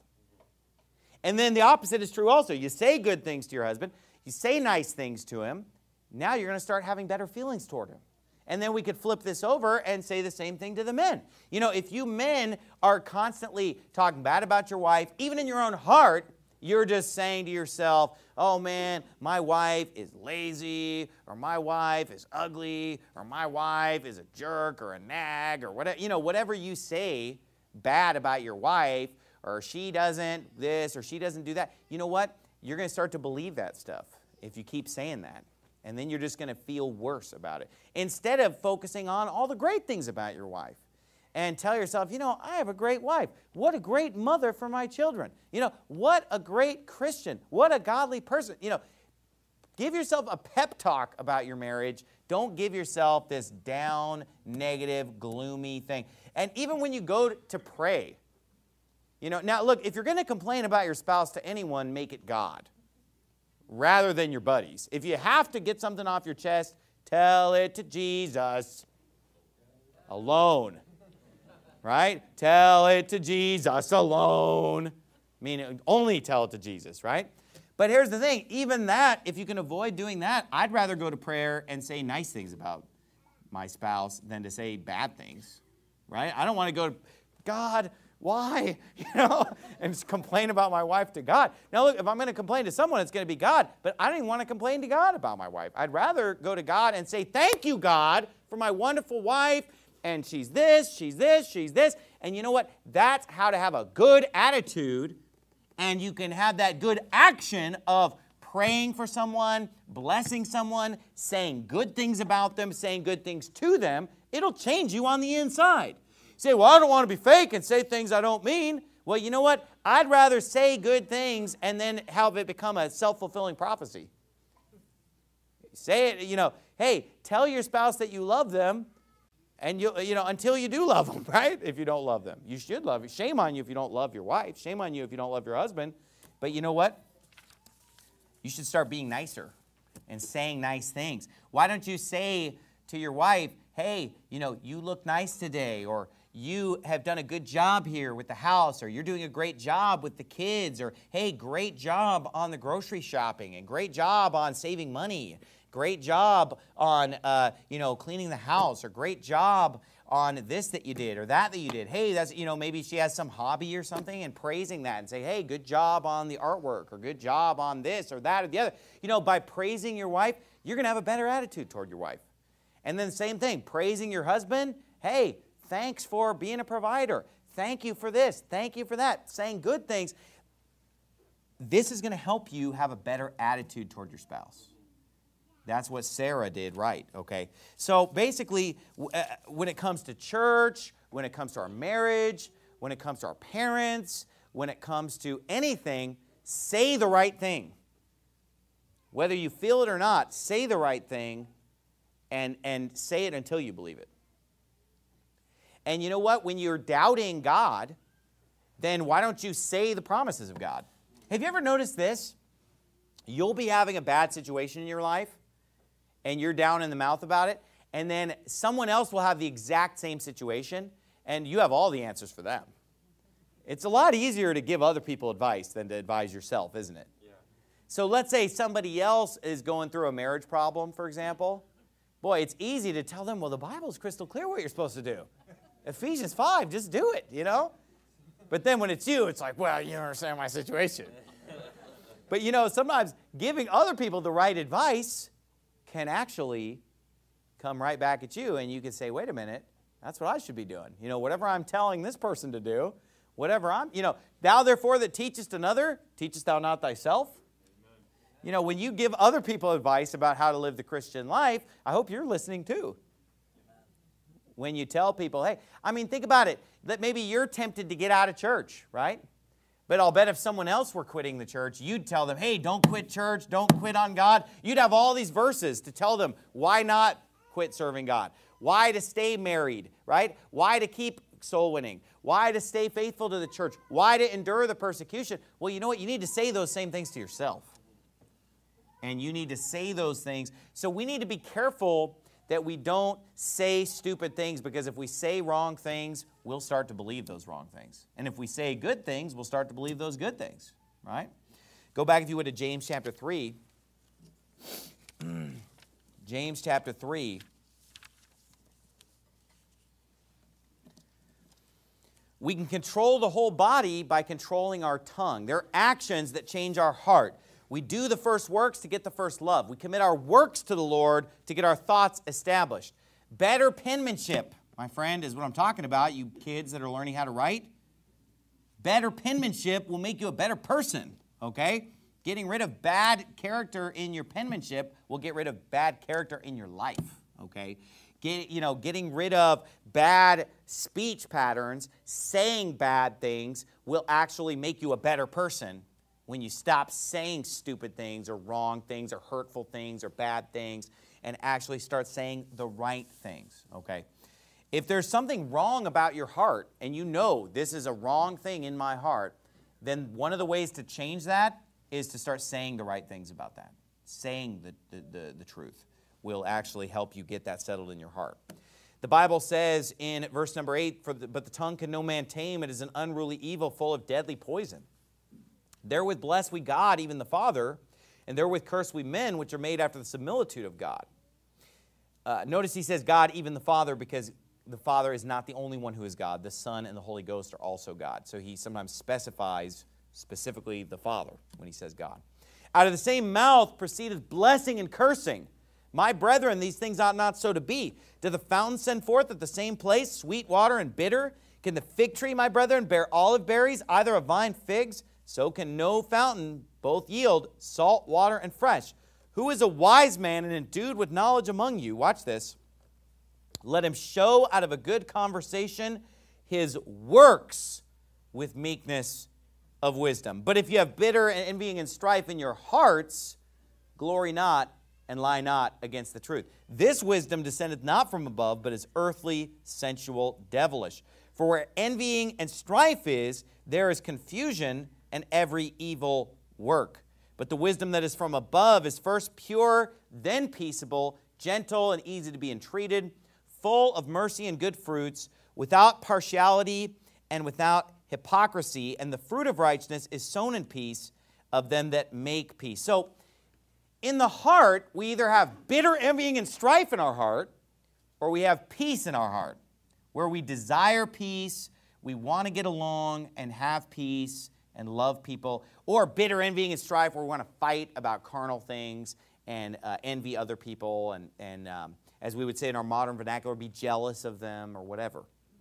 And then the opposite is true also. You say good things to your husband. You say nice things to him. Now you're going to start having better feelings toward him. And then we could flip this over and say the same thing to the men. You know, if you men are constantly talking bad about your wife, even in your own heart, you're just saying to yourself, oh man, my wife is lazy, or my wife is ugly, or my wife is a jerk or a nag, or whatever. You know, whatever you say bad about your wife, or she doesn't this, or she doesn't do that, you know what? You're going to start to believe that stuff if you keep saying that. And then you're just going to feel worse about it. Instead of focusing on all the great things about your wife. And tell yourself, you know, I have a great wife. What a great mother for my children. You know, what a great Christian. What a godly person. You know, give yourself a pep talk about your marriage. Don't give yourself this down, negative, gloomy thing. And even when you go to pray, you know, now look, if you're going to complain about your spouse to anyone, make it God, rather than your buddies. If you have to get something off your chest, tell it to Jesus alone. Right? Tell it to Jesus alone. I mean, only tell it to Jesus, right? But here's the thing. Even that, if you can avoid doing that, I'd rather go to prayer and say nice things about my spouse than to say bad things, right? I don't want to go to God, why? You know, and just complain about my wife to God. Now, look, if I'm going to complain to someone, it's going to be God. But I don't even want to complain to God about my wife. I'd rather go to God and say, thank you, God, for my wonderful wife. And she's this, she's this, she's this. And you know what? That's how to have a good attitude. And you can have that good action of praying for someone, blessing someone, saying good things about them, saying good things to them. It'll change you on the inside. You say, well, I don't want to be fake and say things I don't mean. Well, you know what? I'd rather say good things and then have it become a self-fulfilling prophecy. Say it, you know, hey, tell your spouse that you love them, and you know, until you do love them, right? If you don't love them. You should love them. Shame on you if you don't love your wife. Shame on you if you don't love your husband. But you know what? You should start being nicer and saying nice things. Why don't you say to your wife, hey, you know, you look nice today, or you have done a good job here with the house, or you're doing a great job with the kids, or hey, great job on the grocery shopping, and great job on saving money, great job on, you know, cleaning the house, or great job on this that you did, or that you did. Hey, that's, you know, maybe she has some hobby or something, and praising that and say, hey, good job on the artwork, or good job on this or that or the other. You know, by praising your wife, you're going to have a better attitude toward your wife. And then same thing, praising your husband. Hey, thanks for being a provider. Thank you for this. Thank you for that. Saying good things. This is going to help you have a better attitude toward your spouse. That's what Sarah did right, okay? So basically, when it comes to church, when it comes to our marriage, when it comes to our parents, when it comes to anything, say the right thing. Whether you feel it or not, say the right thing and say it until you believe it. And you know what? When you're doubting God, then why don't you say the promises of God? Have you ever noticed this? You'll be having a bad situation in your life, and you're down in the mouth about it, and then someone else will have the exact same situation, and you have all the answers for them. It's a lot easier to give other people advice than to advise yourself, isn't it? Yeah. So let's say somebody else is going through a marriage problem, for example. Boy, it's easy to tell them, well, the Bible's crystal clear what you're supposed to do. Ephesians 5, just do it, you know? But then when it's you, it's like, well, you don't understand my situation. But you know, sometimes giving other people the right advice can actually come right back at you, and you can say, wait a minute, that's what I should be doing. You know, whatever I'm telling this person to do, whatever thou therefore that teachest another, teachest thou not thyself? Amen. You know, when you give other people advice about how to live the Christian life, I hope you're listening too. Amen. When you tell people, hey, I mean, think about it, that maybe you're tempted to get out of church, right? But I'll bet if someone else were quitting the church, you'd tell them, hey, don't quit church, don't quit on God. You'd have all these verses to tell them why not quit serving God, why to stay married, right? Why to keep soul winning, why to stay faithful to the church, why to endure the persecution. Well, you know what? You need to say those same things to yourself. And you need to say those things. So we need to be careful that we don't say stupid things, because if we say wrong things, we'll start to believe those wrong things. And if we say good things, we'll start to believe those good things, right? Go back, if you would, to James chapter 3. James chapter 3. We can control the whole body by controlling our tongue. There are actions that change our heart. We do the first works to get the first love. We commit our works to the Lord to get our thoughts established. Better penmanship, my friend, is what I'm talking about, you kids that are learning how to write. Better penmanship will make you a better person, okay? Getting rid of bad character in your penmanship will get rid of bad character in your life, okay? Getting rid of bad speech patterns, saying bad things will actually make you a better person when you stop saying stupid things or wrong things or hurtful things or bad things and actually start saying the right things, okay? If there's something wrong about your heart and you know this is a wrong thing in my heart, then one of the ways to change that is to start saying the right things about that. Saying the truth will actually help you get that settled in your heart. The Bible says in verse number 8, but the tongue can no man tame. It is an unruly evil full of deadly poison. Therewith bless we God, even the Father, and therewith curse we men, which are made after the similitude of God. Notice he says God, even the Father, because the Father is not the only one who is God. The Son and the Holy Ghost are also God. So he sometimes specifies specifically the Father when he says God. Out of the same mouth proceedeth blessing and cursing. My brethren, these things ought not so to be. Do the fountains send forth at the same place sweet water and bitter? Can the fig tree, my brethren, bear olive berries, either a vine figs? So can no fountain both yield salt water and fresh. Who is a wise man and endued with knowledge among you? Watch this. Let him show out of a good conversation his works with meekness of wisdom. But if you have bitter and envying and strife in your hearts, glory not and lie not against the truth. This wisdom descendeth not from above, but is earthly, sensual, devilish. For where envying and strife is, there is confusion and every evil work. But the wisdom that is from above is first pure, then peaceable, gentle and easy to be entreated, full of mercy and good fruits, without partiality and without hypocrisy. And the fruit of righteousness is sown in peace of them that make peace. So in the heart, we either have bitter envying and strife in our heart, or we have peace in our heart, where we desire peace, we want to get along and have peace and love people, or bitter envying and strife where we want to fight about carnal things and envy other people and as we would say in our modern vernacular, be jealous of them or whatever.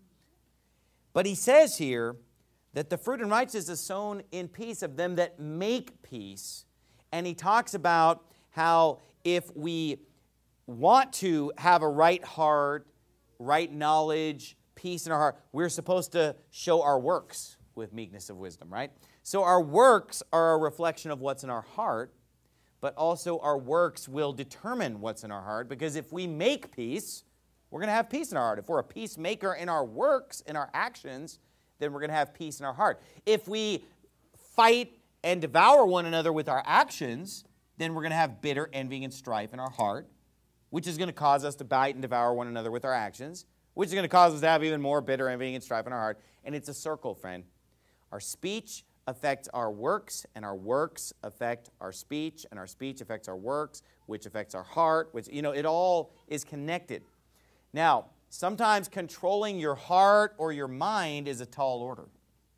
But he says here that the fruit of righteousness is sown in peace of them that make peace. And he talks about how if we want to have a right heart, right knowledge, peace in our heart, we're supposed to show our works with meekness of wisdom, right? So our works are a reflection of what's in our heart, but also our works will determine what's in our heart, because if we make peace, we're going to have peace in our heart. If we're a peacemaker in our works, in our actions, then we're going to have peace in our heart. If we fight and devour one another with our actions, then we're going to have bitter envy and strife in our heart, which is going to cause us to bite and devour one another with our actions, which is going to cause us to have even more bitter envy and strife in our heart. And it's a circle, friend. Our speech affects our works, and our works affect our speech, and our speech affects our works, which affects our heart, which, it all is connected. Now, sometimes controlling your heart or your mind is a tall order.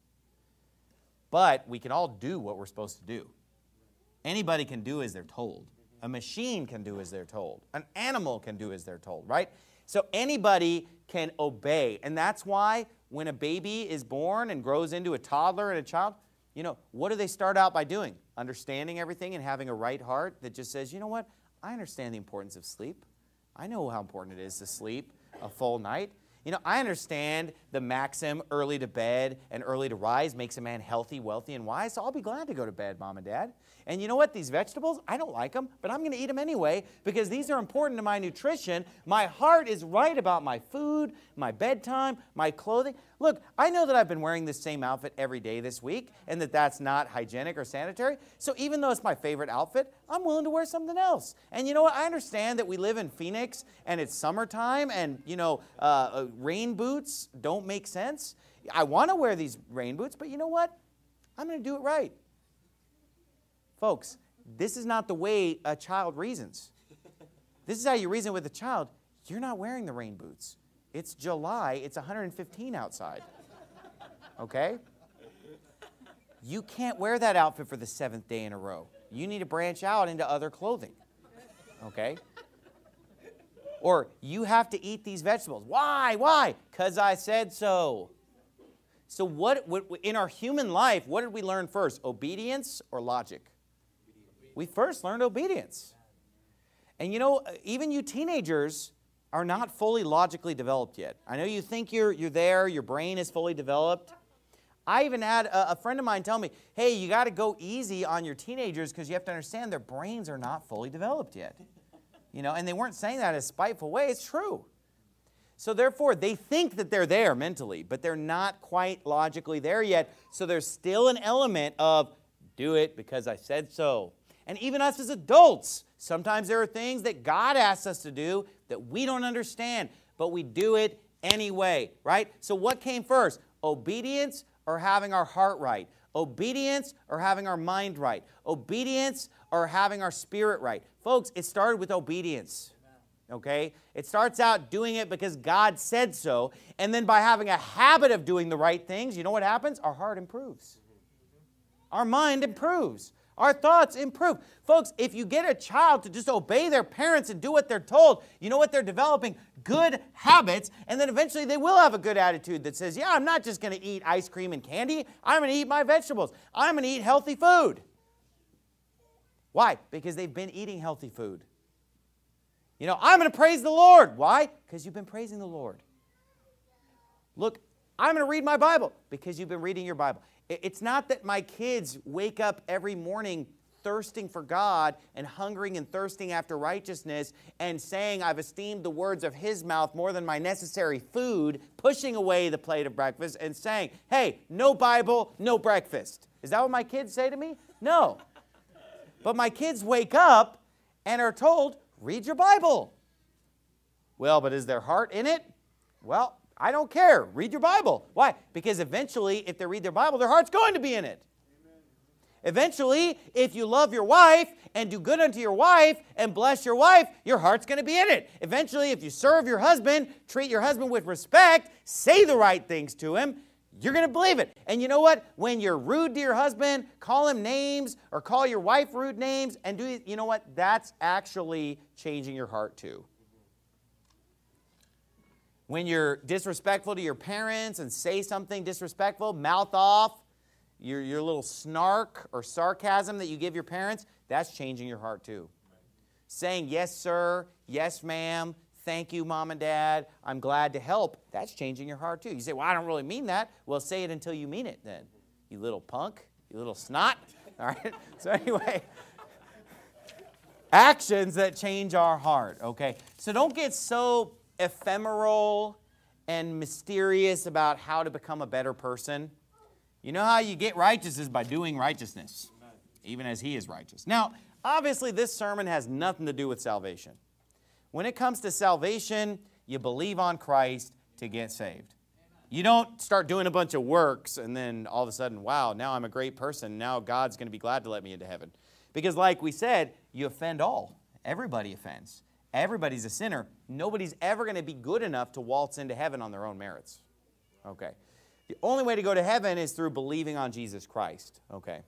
But we can all do what we're supposed to do. Anybody can do as they're told. A machine can do as they're told. An animal can do as they're told, right? So anybody can obey. And that's why when a baby is born and grows into a toddler and a child, what do they start out by doing? Understanding everything and having a right heart that just says, you know what? I understand the importance of sleep. I know how important it is to sleep a full night. I understand the maxim, early to bed and early to rise makes a man healthy, wealthy, and wise, so I'll be glad to go to bed, Mom and Dad. And you know what? These vegetables, I don't like them, but I'm going to eat them anyway because these are important to my nutrition. My heart is right about my food, my bedtime, my clothing. Look, I know that I've been wearing this same outfit every day this week and that that's not hygienic or sanitary. So even though it's my favorite outfit, I'm willing to wear something else. And you know what? I understand that we live in Phoenix and it's summertime and, rain boots don't make sense. I want to wear these rain boots, but you know what? I'm going to do it right. Folks, this is not the way a child reasons. This is how you reason with a child. You're not wearing the rain boots. It's July. It's 115 outside. Okay? You can't wear that outfit for the 7th day in a row. You need to branch out into other clothing. Okay? Or you have to eat these vegetables. Why? Why? Because I said so. So what in our human life, what did we learn first? Obedience or logic? We first learned obedience. And even you teenagers are not fully logically developed yet. I know you think you're there, your brain is fully developed. I even had a friend of mine tell me, hey, you got to go easy on your teenagers because you have to understand their brains are not fully developed yet. And they weren't saying that in a spiteful way. It's true. So therefore, they think that they're there mentally, but they're not quite logically there yet. So there's still an element of do it because I said so. And even us as adults, sometimes there are things that God asks us to do that we don't understand, but we do it anyway, right? So what came first? Obedience or having our heart right? Obedience or having our mind right? Obedience or having our spirit right? Folks, it started with obedience, okay? It starts out doing it because God said so, and then by having a habit of doing the right things, you know what happens? Our heart improves. Our mind improves. Our thoughts improve. Folks, if you get a child to just obey their parents and do what they're told, you know what? They're developing good habits, and then eventually they will have a good attitude that says, yeah, I'm not just going to eat ice cream and candy. I'm going to eat my vegetables. I'm going to eat healthy food. Why? Because they've been eating healthy food. I'm going to praise the Lord. Why? Because you've been praising the Lord. Look, I'm going to read my Bible because you've been reading your Bible. It's not that my kids wake up every morning thirsting for God and hungering and thirsting after righteousness and saying, I've esteemed the words of His mouth more than my necessary food, pushing away the plate of breakfast and saying, hey, no Bible, no breakfast. Is that what my kids say to me? No. But my kids wake up and are told, read your Bible. Well, but is their heart in it? Well, I don't care. Read your Bible. Why? Because eventually, if they read their Bible, their heart's going to be in it. Amen. Eventually, if you love your wife and do good unto your wife and bless your wife, your heart's going to be in it. Eventually, if you serve your husband, treat your husband with respect, say the right things to him, you're going to believe it. And you know what? When you're rude to your husband, call him names or call your wife rude names and you know what? That's actually changing your heart too. When you're disrespectful to your parents and say something disrespectful, mouth off, your little snark or sarcasm that you give your parents, that's changing your heart too. Saying, yes, sir, yes, ma'am, thank you, mom and dad, I'm glad to help, that's changing your heart too. You say, well, I don't really mean that. Well, say it until you mean it then. You little punk, you little snot. All right? So anyway, actions that change our heart, okay? So don't get so ephemeral and mysterious about how to become a better person. You know how you get righteous is by doing righteousness, even as he is righteous. Now, obviously, this sermon has nothing to do with salvation. When it comes to salvation, you believe on Christ to get saved. You don't start doing a bunch of works and then all of a sudden, wow, now I'm a great person. Now God's going to be glad to let me into heaven. Because like we said, you offend all. Everybody offends. Everybody's a sinner. Nobody's ever going to be good enough to waltz into heaven on their own merits. Okay. The only way to go to heaven is through believing on Jesus Christ. Okay.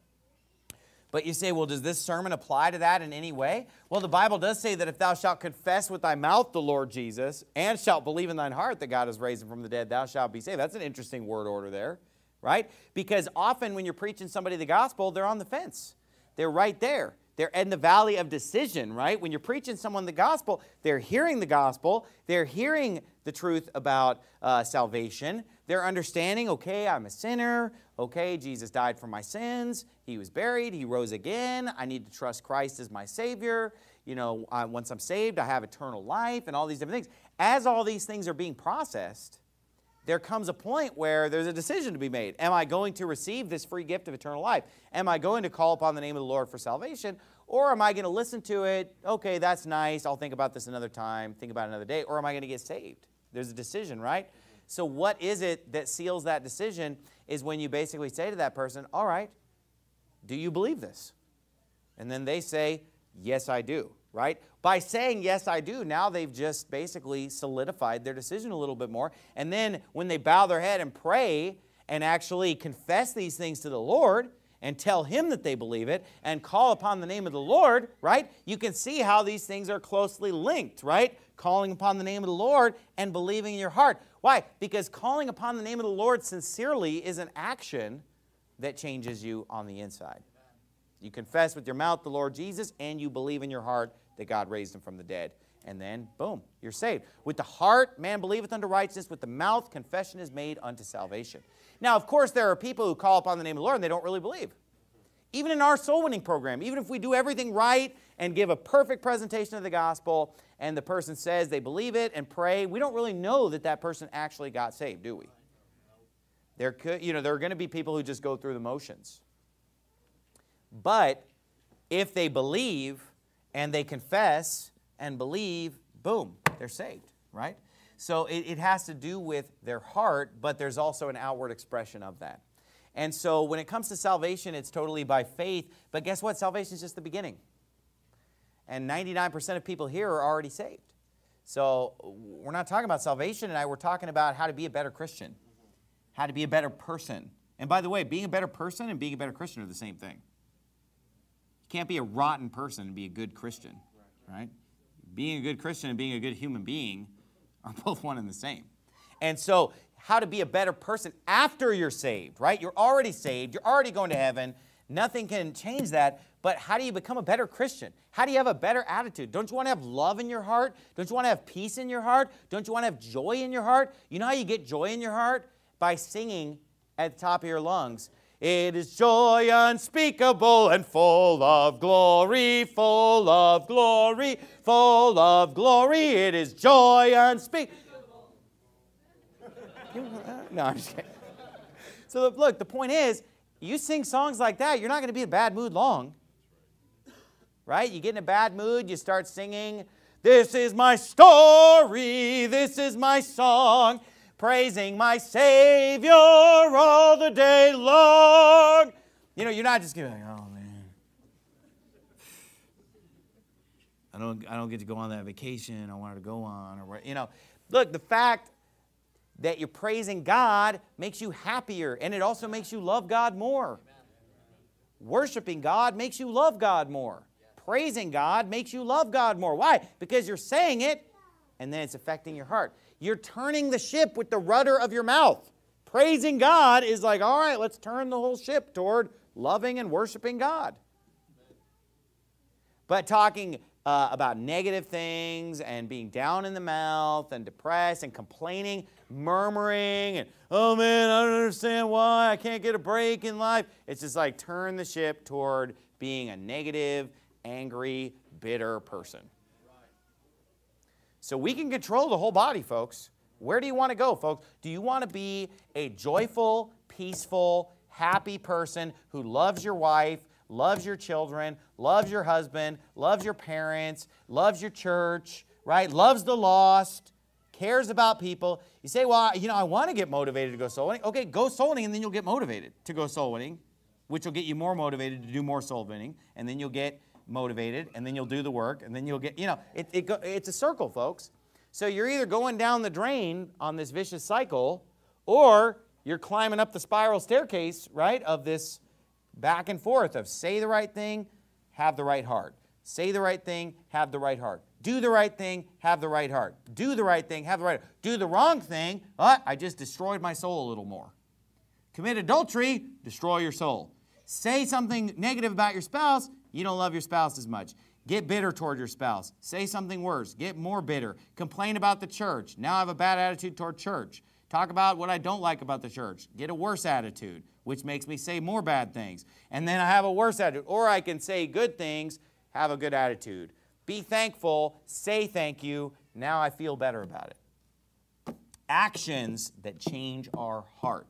But you say, well, does this sermon apply to that in any way? Well, the Bible does say that if thou shalt confess with thy mouth the Lord Jesus and shalt believe in thine heart that God has raised him from the dead, thou shalt be saved. That's an interesting word order there, right? Because often when you're preaching somebody the gospel, they're on the fence. They're right there. They're in the valley of decision, right? When you're preaching someone the gospel, they're hearing the gospel. They're hearing the truth about salvation. They're understanding, okay, I'm a sinner. Okay, Jesus died for my sins. He was buried. He rose again. I need to trust Christ as my Savior. You know, once I'm saved, I have eternal life and all these different things. As all these things are being processed, there comes a point where there's a decision to be made. Am I going to receive this free gift of eternal life? Am I going to call upon the name of the Lord for salvation? Or am I going to listen to it? Okay, that's nice. I'll think about this another time. Think about it another day. Or am I going to get saved? There's a decision, right? So what is it that seals that decision is when you basically say to that person, all right, do you believe this? And then they say, yes, I do, right? By saying, yes, I do, now they've just basically solidified their decision a little bit more. And then when they bow their head and pray and actually confess these things to the Lord and tell Him that they believe it and call upon the name of the Lord, right? You can see how these things are closely linked, right? Calling upon the name of the Lord and believing in your heart. Why? Because calling upon the name of the Lord sincerely is an action that changes you on the inside. You confess with your mouth the Lord Jesus and you believe in your heart that God raised Him from the dead. And then, boom, you're saved. With the heart, man believeth unto righteousness. With the mouth, confession is made unto salvation. Now, of course, there are people who call upon the name of the Lord and they don't really believe. Even in our soul winning program, even if we do everything right and give a perfect presentation of the gospel and the person says they believe it and pray, we don't really know that that person actually got saved, do we? There are going to be people who just go through the motions. But if they believe and they confess and believe, boom, they're saved, right? So it has to do with their heart, but there's also an outward expression of that. And so when it comes to salvation, it's totally by faith. But guess what? Salvation is just the beginning. And 99% of people here are already saved. So we're not talking about salvation tonight. We're talking about how to be a better Christian, how to be a better person. And by the way, being a better person and being a better Christian are the same thing. You can't be a rotten person and be a good Christian, right? Being a good Christian and being a good human being are both one and the same. And so how to be a better person after you're saved, right? You're already saved. You're already going to heaven. Nothing can change that. But how do you become a better Christian? How do you have a better attitude? Don't you want to have love in your heart? Don't you want to have peace in your heart? Don't you want to have joy in your heart? You know how you get joy in your heart? By singing at the top of your lungs. It is joy unspeakable and full of glory, full of glory, full of glory. It is joy unspeakable. No, I'm just kidding. So look, the point is, you sing songs like that, you're not going to be in a bad mood long. Right? You get in a bad mood, you start singing, this is my story, this is my song, praising my Savior all the day long. You know, you're not just going, oh man, I don't get to go on that vacation I wanted to go on. Or you know, look, the fact that you're praising God makes you happier, and it also makes you love God more. Worshiping God makes you love God more. Praising God makes you love God more. Why? Because you're saying it, and then it's affecting your heart. You're turning the ship with the rudder of your mouth. Praising God is like, all right, let's turn the whole ship toward loving and worshiping God. But talking about negative things and being down in the mouth and depressed and complaining, murmuring, and, oh man, I don't understand why I can't get a break in life. It's just like turn the ship toward being a negative, angry, bitter person. So we can control the whole body, folks. Where do you want to go, folks? Do you want to be a joyful, peaceful, happy person who loves your wife, loves your children, loves your husband, loves your parents, loves your church, right? Loves the lost, cares about people? You say, well, I want to get motivated to go soul winning. Okay, go soul winning, and then you'll get motivated to go soul winning, which will get you more motivated to do more soul winning, and then you'll get motivated, and then you'll do the work, and then you'll get, it's a circle, folks. So you're either going down the drain on this vicious cycle, or you're climbing up the spiral staircase, right, of this back and forth of say the right thing, have the right heart. Say the right thing, have the right heart. Do the right thing, have the right heart. Do the right thing, have the right heart. Do the wrong thing, I just destroyed my soul a little more. Commit adultery, destroy your soul. Say something negative about your spouse, you don't love your spouse as much. Get bitter toward your spouse. Say something worse. Get more bitter. Complain about the church. Now I have a bad attitude toward church. Talk about what I don't like about the church. Get a worse attitude, which makes me say more bad things. And then I have a worse attitude. Or I can say good things, have a good attitude. Be thankful, say thank you. Now I feel better about it. Actions that change our heart.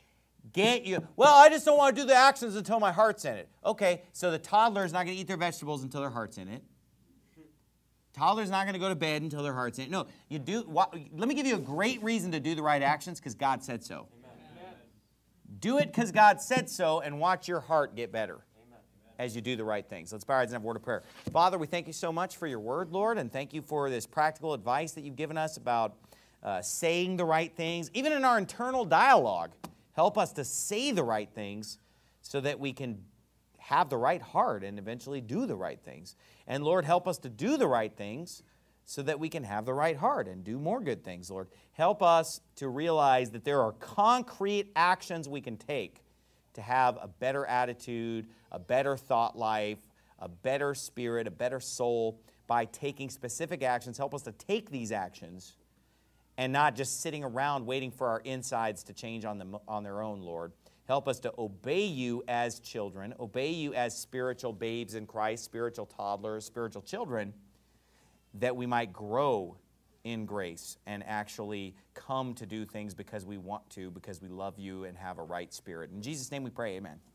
Well, I just don't want to do the actions until my heart's in it. Okay, so the toddler is not going to eat their vegetables until their heart's in it. Toddler's not going to go to bed until their heart's in it. No, let me give you a great reason to do the right actions, because God said so. Amen. Do it because God said so, and watch your heart get better as you do the right things. Let's bow our heads and have a word of prayer. Father, we thank you so much for your word, Lord, and thank you for this practical advice that you've given us about saying the right things, even in our internal dialogue. Help us to say the right things so that we can have the right heart and eventually do the right things. And Lord, help us to do the right things so that we can have the right heart and do more good things, Lord. Help us to realize that there are concrete actions we can take to have a better attitude, a better thought life, a better spirit, a better soul by taking specific actions. Help us to take these actions and not just sitting around waiting for our insides to change on their own, Lord. Help us to obey you as children, obey you as spiritual babes in Christ, spiritual toddlers, spiritual children, that we might grow in grace and actually come to do things because we want to, because we love you and have a right spirit. In Jesus' name we pray, amen.